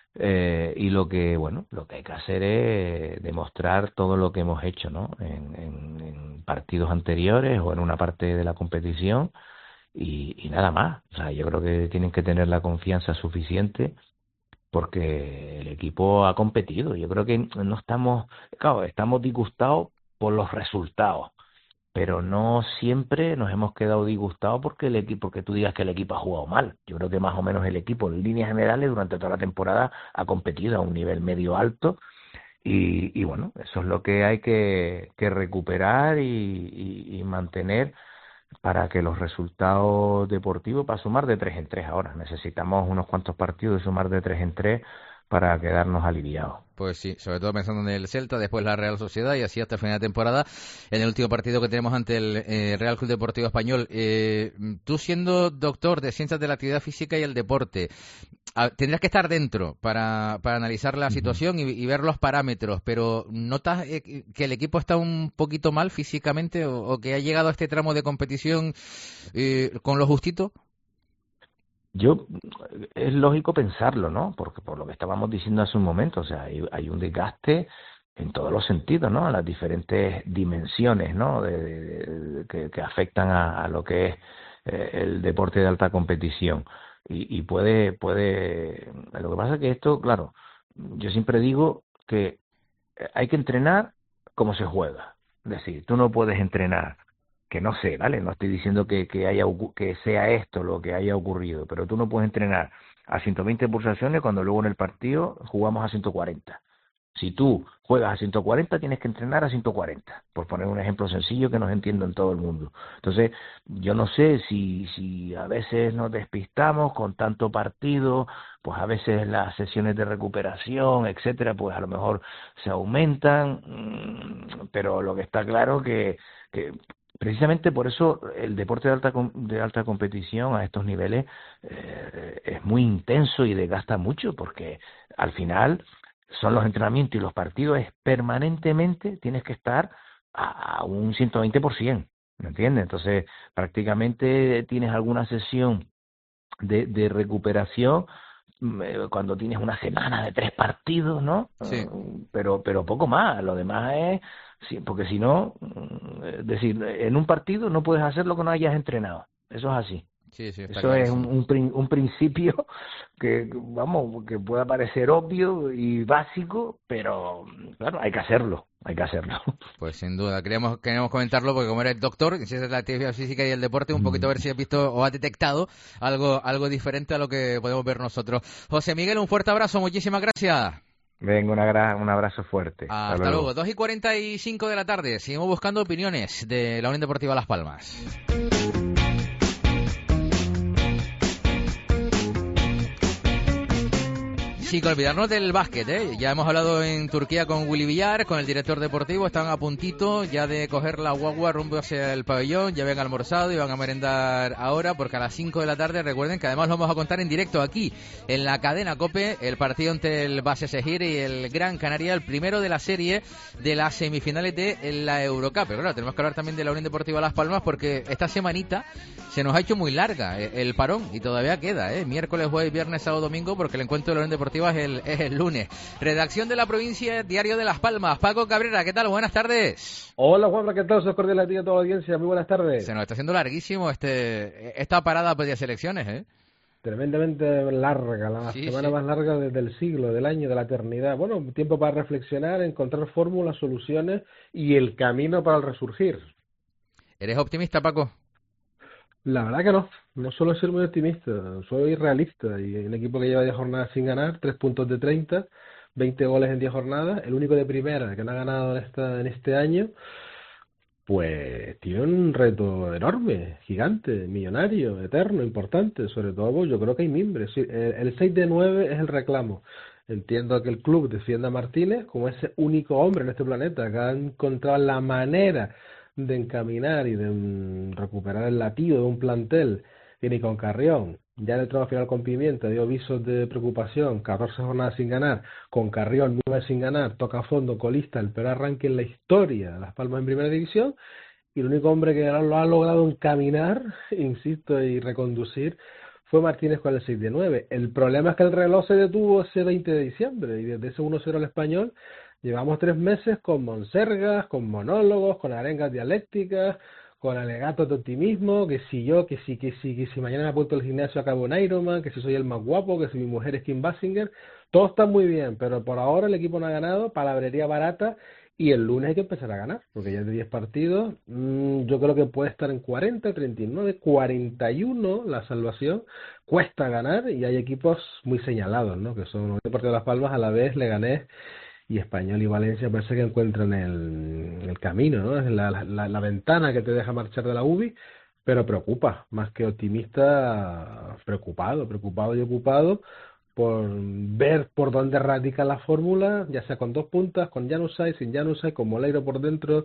y lo que hay que hacer es demostrar todo lo que hemos hecho, ¿no? En partidos anteriores o en una parte de la competición y nada más. O sea, yo creo que tienen que tener la confianza suficiente, porque el equipo ha competido. Yo creo que no estamos disgustados por los resultados, pero no siempre nos hemos quedado disgustados porque tú digas que el equipo ha jugado mal. Yo creo que más o menos el equipo, en líneas generales, durante toda la temporada ha competido a un nivel medio alto y bueno, eso es lo que hay que recuperar y mantener para que los resultados deportivos, para sumar de 3 en 3 ahora. Necesitamos unos cuantos partidos de sumar de 3 en 3 para quedarnos aliviados. Pues sí, sobre todo pensando en el Celta, después la Real Sociedad y así hasta el final de temporada, en el último partido que tenemos ante el Real Club Deportivo Español. Tú siendo doctor de Ciencias de la Actividad Física y el Deporte, tendrás que estar dentro para analizar la situación y ver los parámetros, pero ¿notas que el equipo está un poquito mal físicamente o que ha llegado a este tramo de competición con lo justito? Es lógico pensarlo, ¿no? Porque por lo que estábamos diciendo hace un momento, o sea, hay un desgaste en todos los sentidos, ¿no? A las diferentes dimensiones, ¿no? Que afectan a lo que es el deporte de alta competición. Y puede, lo que pasa es que esto, claro, yo siempre digo que hay que entrenar como se juega. Es decir, tú no puedes entrenar, que no sé, ¿vale? No estoy diciendo que sea esto lo que haya ocurrido, pero tú no puedes entrenar a 120 pulsaciones cuando luego en el partido jugamos a 140. Si tú juegas a 140, tienes que entrenar a 140, por poner un ejemplo sencillo que nos entiendan todo el mundo. Entonces, yo no sé si a veces nos despistamos con tanto partido, pues a veces las sesiones de recuperación, etcétera, pues a lo mejor se aumentan, pero lo que está claro que precisamente por eso el deporte de alta competición a estos niveles es muy intenso y desgasta mucho, porque al final son los entrenamientos y los partidos, es permanentemente tienes que estar a un 120%, ¿me entiendes? Entonces, prácticamente tienes alguna sesión de recuperación cuando tienes una semana de 3 partidos, ¿no? Sí. Pero poco más, lo demás es, sí, porque si no, es decir, en un partido no puedes hacer lo que no hayas entrenado, eso es así. Sí, sí, eso es un principio que, vamos, que pueda parecer obvio y básico, pero claro, hay que hacerlo. Pues sin duda, queremos comentarlo porque como eres doctor, si es la actividad física y el deporte, un poquito a ver si has visto o has detectado algo diferente a lo que podemos ver nosotros. José Miguel, un fuerte abrazo, muchísimas gracias. Venga, un abrazo fuerte. Hasta luego. 2:45 de la tarde, seguimos buscando opiniones de la Unión Deportiva Las Palmas. Sin olvidarnos del básquet, ¿eh? Ya hemos hablado en Turquía con Willy Villar, con el director deportivo, están a puntito ya de coger la guagua rumbo hacia el pabellón, ya habían almorzado y van a merendar ahora, porque a las 5 de la tarde, recuerden que además lo vamos a contar en directo aquí, en la cadena COPE, el partido entre el Başakşehir y el Gran Canaria, el primero de la serie de las semifinales de la Eurocup. Pero claro, tenemos que hablar también de la Unión Deportiva Las Palmas, porque esta semanita se nos ha hecho muy larga el parón y todavía queda, miércoles, jueves, viernes, sábado, domingo, porque el encuentro de la Unión Deportiva es el lunes. Redacción de la provincia, Diario de Las Palmas. Paco Cabrera, ¿qué tal? Buenas tardes. Hola Juanma, ¿qué tal? Soy cordial a ti y a toda la audiencia. Muy buenas tardes. Se nos está haciendo larguísimo esta parada de selecciones, ¿eh? Tremendamente larga, la semana más larga desde el siglo, del año, de la eternidad. Bueno, tiempo para reflexionar, encontrar fórmulas, soluciones y el camino para el resurgir. ¿Eres optimista, Paco? La verdad que no suelo ser muy optimista, soy realista y un equipo que lleva 10 jornadas sin ganar, 3 puntos de 30, 20 goles en 10 jornadas, el único de primera que no ha ganado en este año, pues tiene un reto enorme, gigante, millonario, eterno, importante, sobre todo yo creo que hay mimbres, el 6 de 9 es el reclamo. Entiendo que el club defienda a Martínez como ese único hombre en este planeta que ha encontrado la manera de encaminar y de recuperar el latido de un plantel que ni con Carrión, ya en el tramo final con Pimienta dio avisos de preocupación, 14 jornadas sin ganar, con Carrión 9 sin ganar, toca a fondo, colista, el peor arranque en la historia de Las Palmas en primera división, y el único hombre que lo ha logrado encaminar, insisto, y reconducir fue Martínez con el 6 de 9. El problema es que el reloj se detuvo ese 20 de diciembre y desde ese 1-0 al Español llevamos 3 meses con monsergas, con monólogos, con arengas dialécticas, con alegatos de optimismo, que si mañana me apunto al gimnasio acabo un Ironman, que si soy el más guapo, que si mi mujer es Kim Basinger, todo está muy bien, pero por ahora el equipo no ha ganado, palabrería barata, y el lunes hay que empezar a ganar, porque ya es de 10 partidos, yo creo que puede estar en 40, 39, 41 la salvación, cuesta ganar, y hay equipos muy señalados, ¿no? Que son los Deportes de Las Palmas, a la vez Leganés y Español y Valencia parece que encuentran el camino, ¿no? Es la ventana que te deja marchar de la UBI, pero preocupa, más que optimista, preocupado y ocupado por ver por dónde radica la fórmula, ya sea con 2 puntas, con Januzaj, sin Januzaj, con Moleiro por dentro.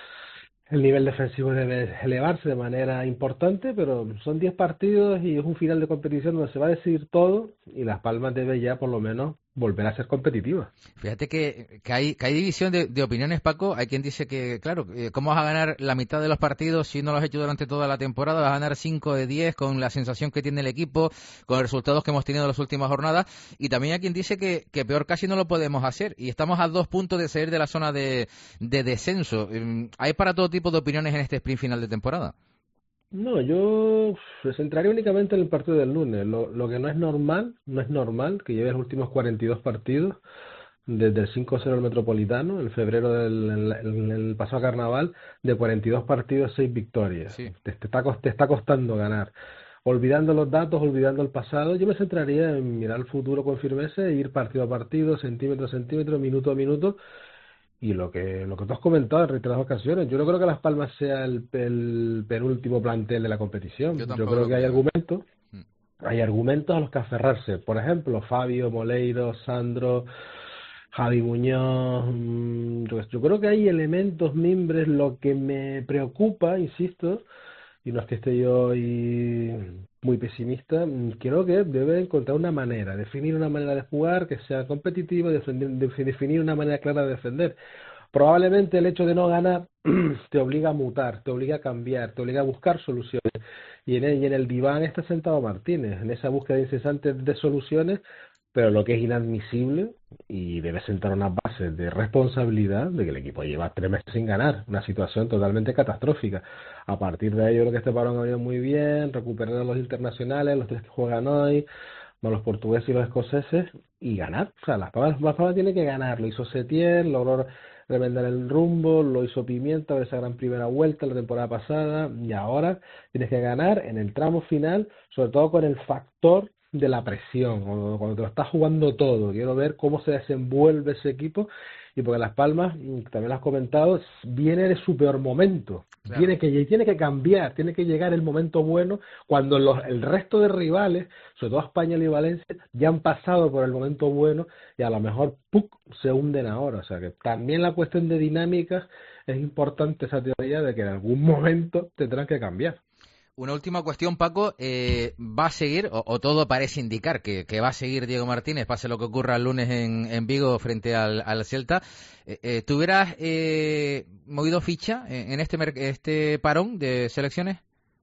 El nivel defensivo debe elevarse de manera importante, pero son 10 partidos y es un final de competición donde se va a decidir todo y Las Palmas debe ya por lo menos volver a ser competitiva. Fíjate que hay división de opiniones, Paco. Hay quien dice que, claro, ¿cómo vas a ganar la mitad de los partidos si no lo has hecho durante toda la temporada? Vas a ganar 5 de 10 con la sensación que tiene el equipo, con los resultados que hemos tenido en las últimas jornadas. Y también hay quien dice que peor casi no lo podemos hacer. Y estamos a 2 puntos de salir de la zona de descenso. ¿Hay para todo tipo de opiniones en este sprint final de temporada? No, yo me centraría únicamente en el partido del lunes. Lo que no es normal que lleve los últimos 42 partidos desde el 5-0 al Metropolitano, en febrero el pasado carnaval, de 42 partidos, 6 victorias. Sí. Te está costando ganar. olvidando los datos, olvidando el pasado. Yo me centraría en mirar el futuro con firmeza e ir partido a partido, centímetro a centímetro, minuto a minuto. Y lo que tú has comentado en reiteradas ocasiones, yo no creo que Las Palmas sea el penúltimo plantel de la competición. Yo creo que hay argumentos a los que aferrarse. Por ejemplo, Fabio, Moleiro, Sandro, Javi Muñoz. Yo creo que hay elementos, mimbres. Lo que me preocupa, insisto, y no es que esté yo ahí muy pesimista, creo que debe encontrar una manera, definir una manera de jugar que sea competitiva, definir una manera clara de defender. Probablemente el hecho de no ganar te obliga a mutar, te obliga a cambiar, te obliga a buscar soluciones. Y en el diván está sentado Martínez, en esa búsqueda incesante de soluciones, pero lo que es inadmisible, y debe sentar unas bases de responsabilidad, de que el equipo lleva 3 meses sin ganar, una situación totalmente catastrófica. A partir de ahí yo creo que este parón ha ido muy bien, recuperar a los internacionales, los 3 que juegan hoy, los portugueses y los escoceses, y ganar. O sea, Las Palmas tiene que ganar. Lo hizo Setién, logró remendar el rumbo, lo hizo Pimienta, esa gran primera vuelta la temporada pasada, y ahora tienes que ganar en el tramo final, sobre todo con el factor de la presión, cuando te lo estás jugando todo. Quiero ver cómo se desenvuelve ese equipo, y porque Las Palmas, también lo has comentado, viene de su peor momento. Claro. Tiene que cambiar, tiene que llegar el momento bueno, cuando el resto de rivales, sobre todo Español y Valencia, ya han pasado por el momento bueno y a lo mejor se hunden ahora. O sea que también la cuestión de dinámicas es importante, esa teoría de que en algún momento tendrán que cambiar. Una última cuestión, Paco. ¿Va a seguir, o todo parece indicar que va a seguir Diego Martínez, pase lo que ocurra el lunes en Vigo frente al Celta? ¿Tú hubieras movido ficha en este parón de selecciones?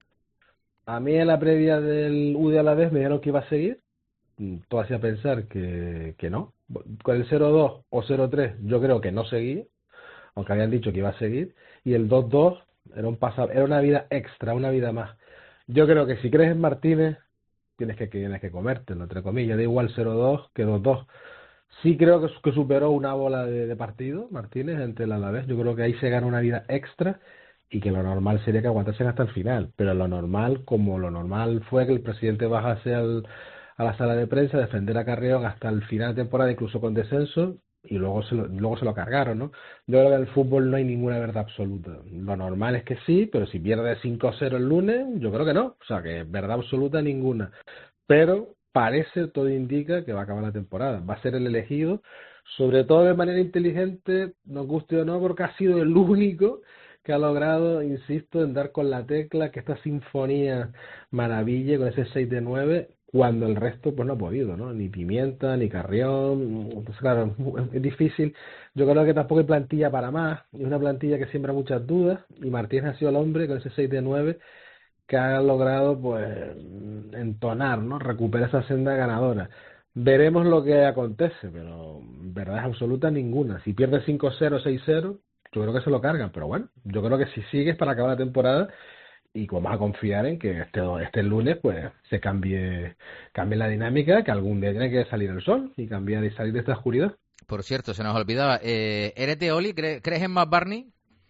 A mí en la previa del UD Alavés me dijeron que iba a seguir. Todo hacía pensar que no. Con el 0-2 o 0-3 yo creo que no seguí, aunque habían dicho que iba a seguir. Y el 2-2 era una vida extra, una vida más. Yo creo que si crees en Martínez, tienes que comértelo, entre comillas. Da igual 0-2 que 2-2. Sí creo que superó una bola de partido Martínez ante el Alavés. Yo creo que ahí se gana una vida extra y que lo normal sería que aguantasen hasta el final. Pero lo normal fue que el presidente bajase a la sala de prensa a defender a Carrión hasta el final de temporada, incluso con descenso, y luego se lo cargaron, ¿no? Yo creo que en el fútbol no hay ninguna verdad absoluta. Lo normal es que sí, pero si pierde 5-0 el lunes, yo creo que no. O sea, que verdad absoluta ninguna. Pero todo indica que va a acabar la temporada. Va a ser el elegido, sobre todo de manera inteligente, nos guste o no, porque ha sido el único que ha logrado, insisto, en dar con la tecla, que esta sinfonía maraville con ese 6-9, cuando el resto pues no ha podido, ¿no? Ni Pimienta, ni Carrión. Entonces, claro, es difícil. Yo creo que tampoco hay plantilla para más. Es una plantilla que siembra muchas dudas, y Martínez ha sido el hombre con ese 6-9 que ha logrado pues entonar, ¿no? Recuperar esa senda ganadora. Veremos lo que acontece, pero verdad absoluta ninguna. Si pierde 5-0, 6-0, yo creo que se lo cargan, pero bueno, yo creo que si sigues para acabar la temporada, y vamos a confiar en que este lunes pues se cambie la dinámica, que algún día tiene que salir el sol y cambiar y salir de esta oscuridad. Por cierto, se nos olvidaba, ¿eres de Oli? ¿Crees en Matt Barney?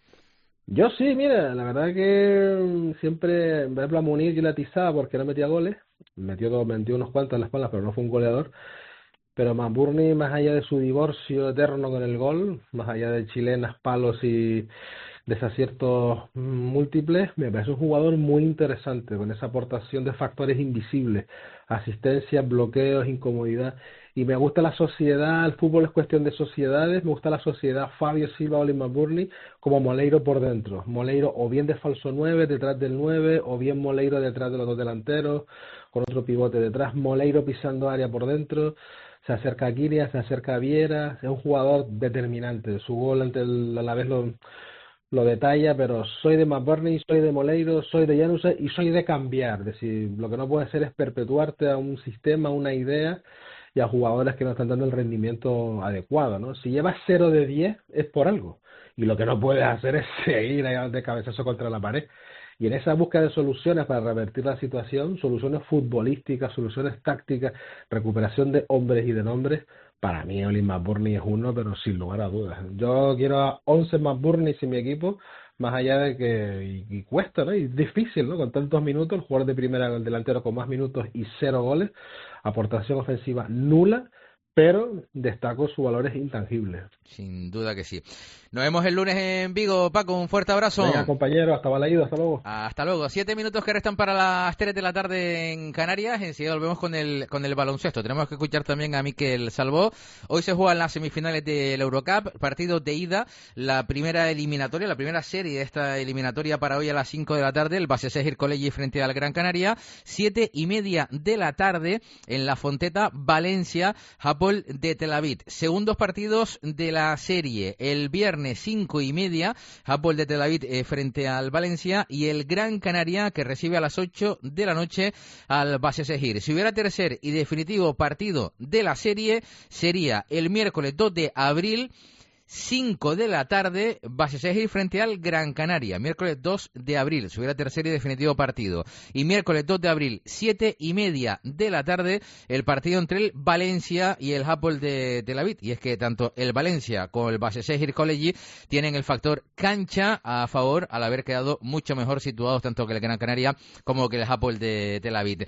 Yo sí, mira, la verdad que siempre, por ejemplo, a Munir yo le atizaba porque no metía goles, metió unos cuantos en las espaldas, pero no fue un goleador. Pero Matt Barney, más allá de su divorcio eterno con el gol, más allá de chilenas, palos y desaciertos múltiples, me parece un jugador muy interesante, con esa aportación de factores invisibles, asistencias, bloqueos, incomodidad, y me gusta la sociedad. El fútbol es cuestión de sociedades, me gusta la sociedad Fabio Silva, Oli Maburni, como Moleiro por dentro. Moleiro o bien de falso 9 detrás del 9, o bien Moleiro detrás de los dos delanteros, con otro pivote detrás, Moleiro pisando área por dentro. Se acerca a Kiria, se acerca a Viera, es un jugador determinante. Su gol ante el Alavés lo detalla, pero soy de McBurney, soy de Moleiro, soy de Llanusa y soy de cambiar. Es decir, lo que no puedes hacer es perpetuarte a un sistema, a una idea y a jugadores que no están dando el rendimiento adecuado, ¿no? Si llevas 0 de 10 es por algo, y lo que no puedes hacer es seguir ahí de cabezazo contra la pared. Y en esa búsqueda de soluciones para revertir la situación, soluciones futbolísticas, soluciones tácticas, recuperación de hombres y de nombres, para mí Oli McBurney es uno, pero sin lugar a dudas. Yo quiero a 11 McBurneys en mi equipo más allá de que y cuesta, ¿no? Y es difícil, ¿no? Con tantos minutos, el jugador de primera, el delantero con más minutos y 0 goles, aportación ofensiva nula, pero destaco su valor es intangible. Sin duda que sí. Nos vemos el lunes en Vigo, Paco, un fuerte abrazo. Venga, compañero, hasta Balaído, hasta luego. Hasta luego. 7 minutos que restan para las 3 de la tarde en Canarias. Enseguida volvemos con el baloncesto. Tenemos que escuchar también a Mikel Salvó. Hoy se juegan las semifinales del Eurocup, partido de ida, la primera eliminatoria, la primera serie de esta eliminatoria para hoy a las 5 de la tarde, el Basesehir College frente al Gran Canaria. 7:30 de la tarde en La Fonteta, Valencia, Hapoel de Tel Aviv. Segundos partidos de la serie. El viernes 5:30, Hapoel de Tel Aviv frente al Valencia, y el Gran Canaria que recibe a las 8 de la noche al Basesehir. Si hubiera tercer y definitivo partido de la serie, sería el miércoles 2 de abril, 5 de la tarde, Basesehir frente al Gran Canaria, miércoles 2 de abril, si hubiera tercer y definitivo partido. Y miércoles 2 de abril, 7:30 de la tarde, el partido entre el Valencia y el Hapoel de Tel Aviv. Y es que tanto el Valencia como el Basesehir College tienen el factor cancha a favor, al haber quedado mucho mejor situados tanto que el Gran Canaria como que el Hapoel de Tel Aviv.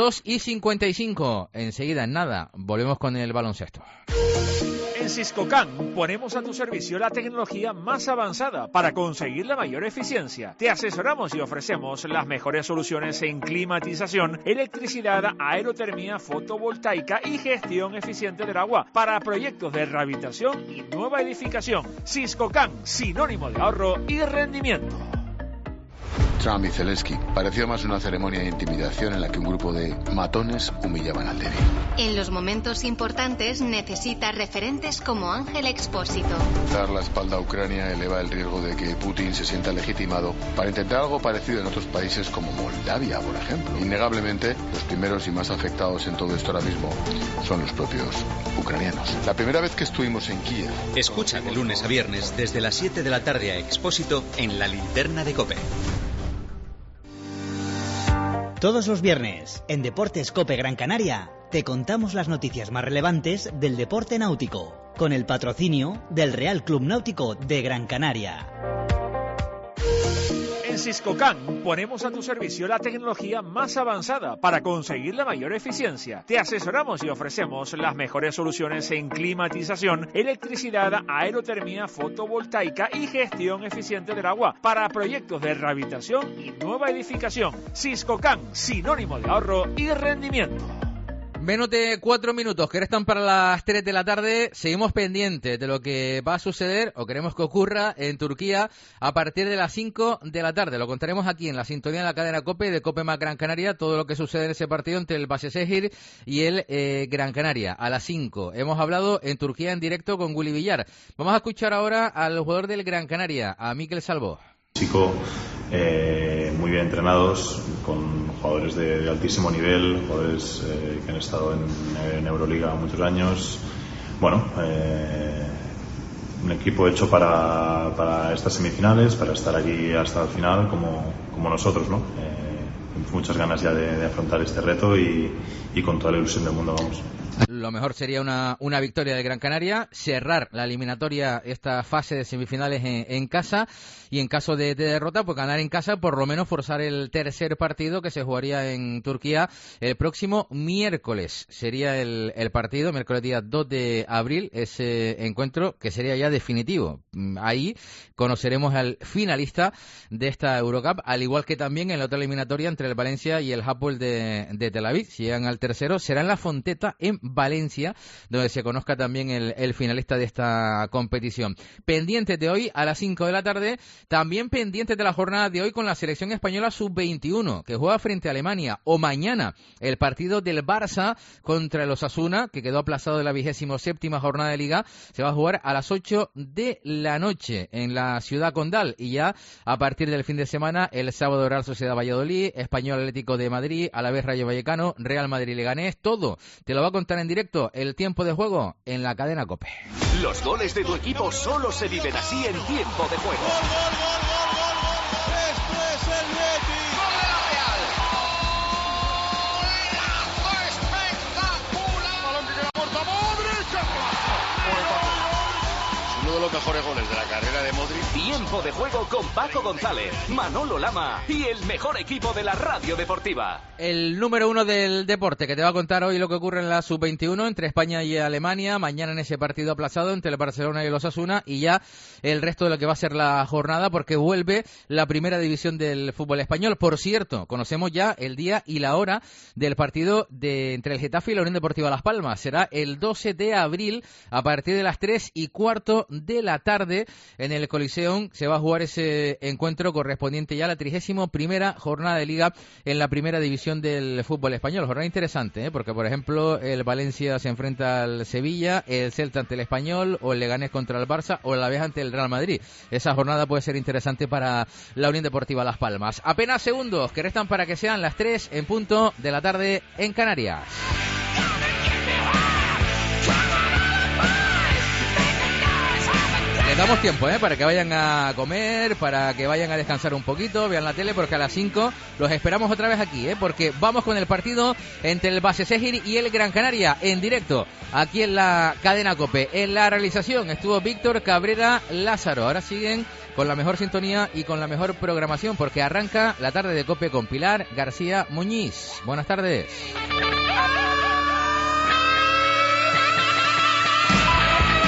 2:55, enseguida, en nada, volvemos con el baloncesto. En Siscocan ponemos a tu servicio la tecnología más avanzada para conseguir la mayor eficiencia. Te asesoramos y ofrecemos las mejores soluciones en climatización, electricidad, aerotermia, fotovoltaica y gestión eficiente del agua para proyectos de rehabilitación y nueva edificación. Siscocan, sinónimo de ahorro y rendimiento. Trump y Zelensky pareció más una ceremonia de intimidación en la que un grupo de matones humillaban al débil. En los momentos importantes necesita referentes como Ángel Expósito. Dar la espalda a Ucrania eleva el riesgo de que Putin se sienta legitimado para intentar algo parecido en otros países como Moldavia, por ejemplo. Innegablemente, los primeros y más afectados en todo esto ahora mismo son los propios ucranianos. La primera vez que estuvimos en Kiev... Escucha de lunes a viernes desde las 7 de la tarde a Expósito en La Linterna de COPE. Todos los viernes, en Deportes COPE Gran Canaria, te contamos las noticias más relevantes del deporte náutico, con el patrocinio del Real Club Náutico de Gran Canaria. En Siscocan ponemos a tu servicio la tecnología más avanzada para conseguir la mayor eficiencia. Te asesoramos y ofrecemos las mejores soluciones en climatización, electricidad, aerotermia, fotovoltaica y gestión eficiente del agua para proyectos de rehabilitación y nueva edificación. Siscocan, sinónimo de ahorro y rendimiento. Menos de 4 minutos que restan para las 3 de la tarde. Seguimos pendientes de lo que va a suceder o queremos que ocurra en Turquía a partir de las 5 de la tarde. Lo contaremos aquí en la sintonía de la cadena COPE de COPE más Gran Canaria, todo lo que sucede en ese partido entre el Basesehir y el Gran Canaria a las 5. Hemos hablado en Turquía en directo con Willy Villar. Vamos a escuchar ahora al jugador del Gran Canaria, a Mikel Salvó. Chico, muy bien entrenados, con jugadores de altísimo nivel, jugadores que han estado en Euroliga muchos años. Bueno, un equipo hecho para estas semifinales, para estar aquí hasta el final, como nosotros, ¿no? Con muchas ganas ya de afrontar este reto y con toda la ilusión del mundo, vamos. Lo mejor sería una victoria del Gran Canaria, cerrar la eliminatoria, esta fase de semifinales en casa, y en caso de derrota, pues ganar en casa, por lo menos forzar el tercer partido que se jugaría en Turquía el próximo miércoles. Sería el partido, miércoles día 2 de abril, ese encuentro que sería ya definitivo. Ahí conoceremos al finalista de esta Eurocup, al igual que también en la otra eliminatoria entre el Valencia y el Hapoel de Tel Aviv. Si llegan al tercero, será en La Fonteta, en Valencia, donde se conozca también el finalista de esta competición. Pendientes de hoy a las 5 de la tarde, también pendientes de la jornada de hoy con la selección española sub-21, que juega frente a Alemania, o mañana el partido del Barça contra el Osasuna, que quedó aplazado de la 27ª jornada de Liga, se va a jugar a las 8 de la noche en la Ciudad Condal, y ya a partir del fin de semana, el sábado Real Sociedad Valladolid, Español Atlético de Madrid, Alavés Rayo Vallecano, Real Madrid Leganés, todo te lo va a contar en directo el tiempo de juego en la cadena COPE. Los goles de tu equipo solo se viven así en tiempo de juego. Esto es el Betis. ¡Gol de la Real! ¡Golazo espectacular! Balón que queda muerto. ¡Modric! Sin uno de los mejores goles de la carrera de Modric. Tiempo de juego con Paco González, Manolo Lama y el mejor equipo de la radio deportiva. El número 1 del deporte, que te va a contar hoy lo que ocurre en la Sub-21 entre España y Alemania, mañana en ese partido aplazado entre el Barcelona y el Osasuna, y ya el resto de lo que va a ser la jornada, porque vuelve la primera división del fútbol español. Por cierto, conocemos ya el día y la hora del partido entre el Getafe y la Unión Deportiva Las Palmas. Será el 12 de abril a partir de las 3:15 de la tarde en el Coliseum. Se va a jugar ese encuentro correspondiente ya a la 31ª jornada de Liga en la primera división del fútbol español. Jornada interesante, porque por ejemplo el Valencia se enfrenta al Sevilla, el Celta ante el Español, o el Leganés contra el Barça, o el Alavés ante el Real Madrid. Esa jornada puede ser interesante para la Unión Deportiva Las Palmas. Apenas segundos que restan para que sean las 3 en punto de la tarde en Canarias. Les damos tiempo para que vayan a comer, para que vayan a descansar un poquito, vean la tele, porque a las 5 los esperamos otra vez aquí, porque vamos con el partido entre el Basesehir y el Gran Canaria en directo, aquí en la cadena COPE. En la realización estuvo Víctor Cabrera Lázaro. Ahora siguen con la mejor sintonía y con la mejor programación, porque arranca la tarde de COPE con Pilar García Muñiz. Buenas tardes.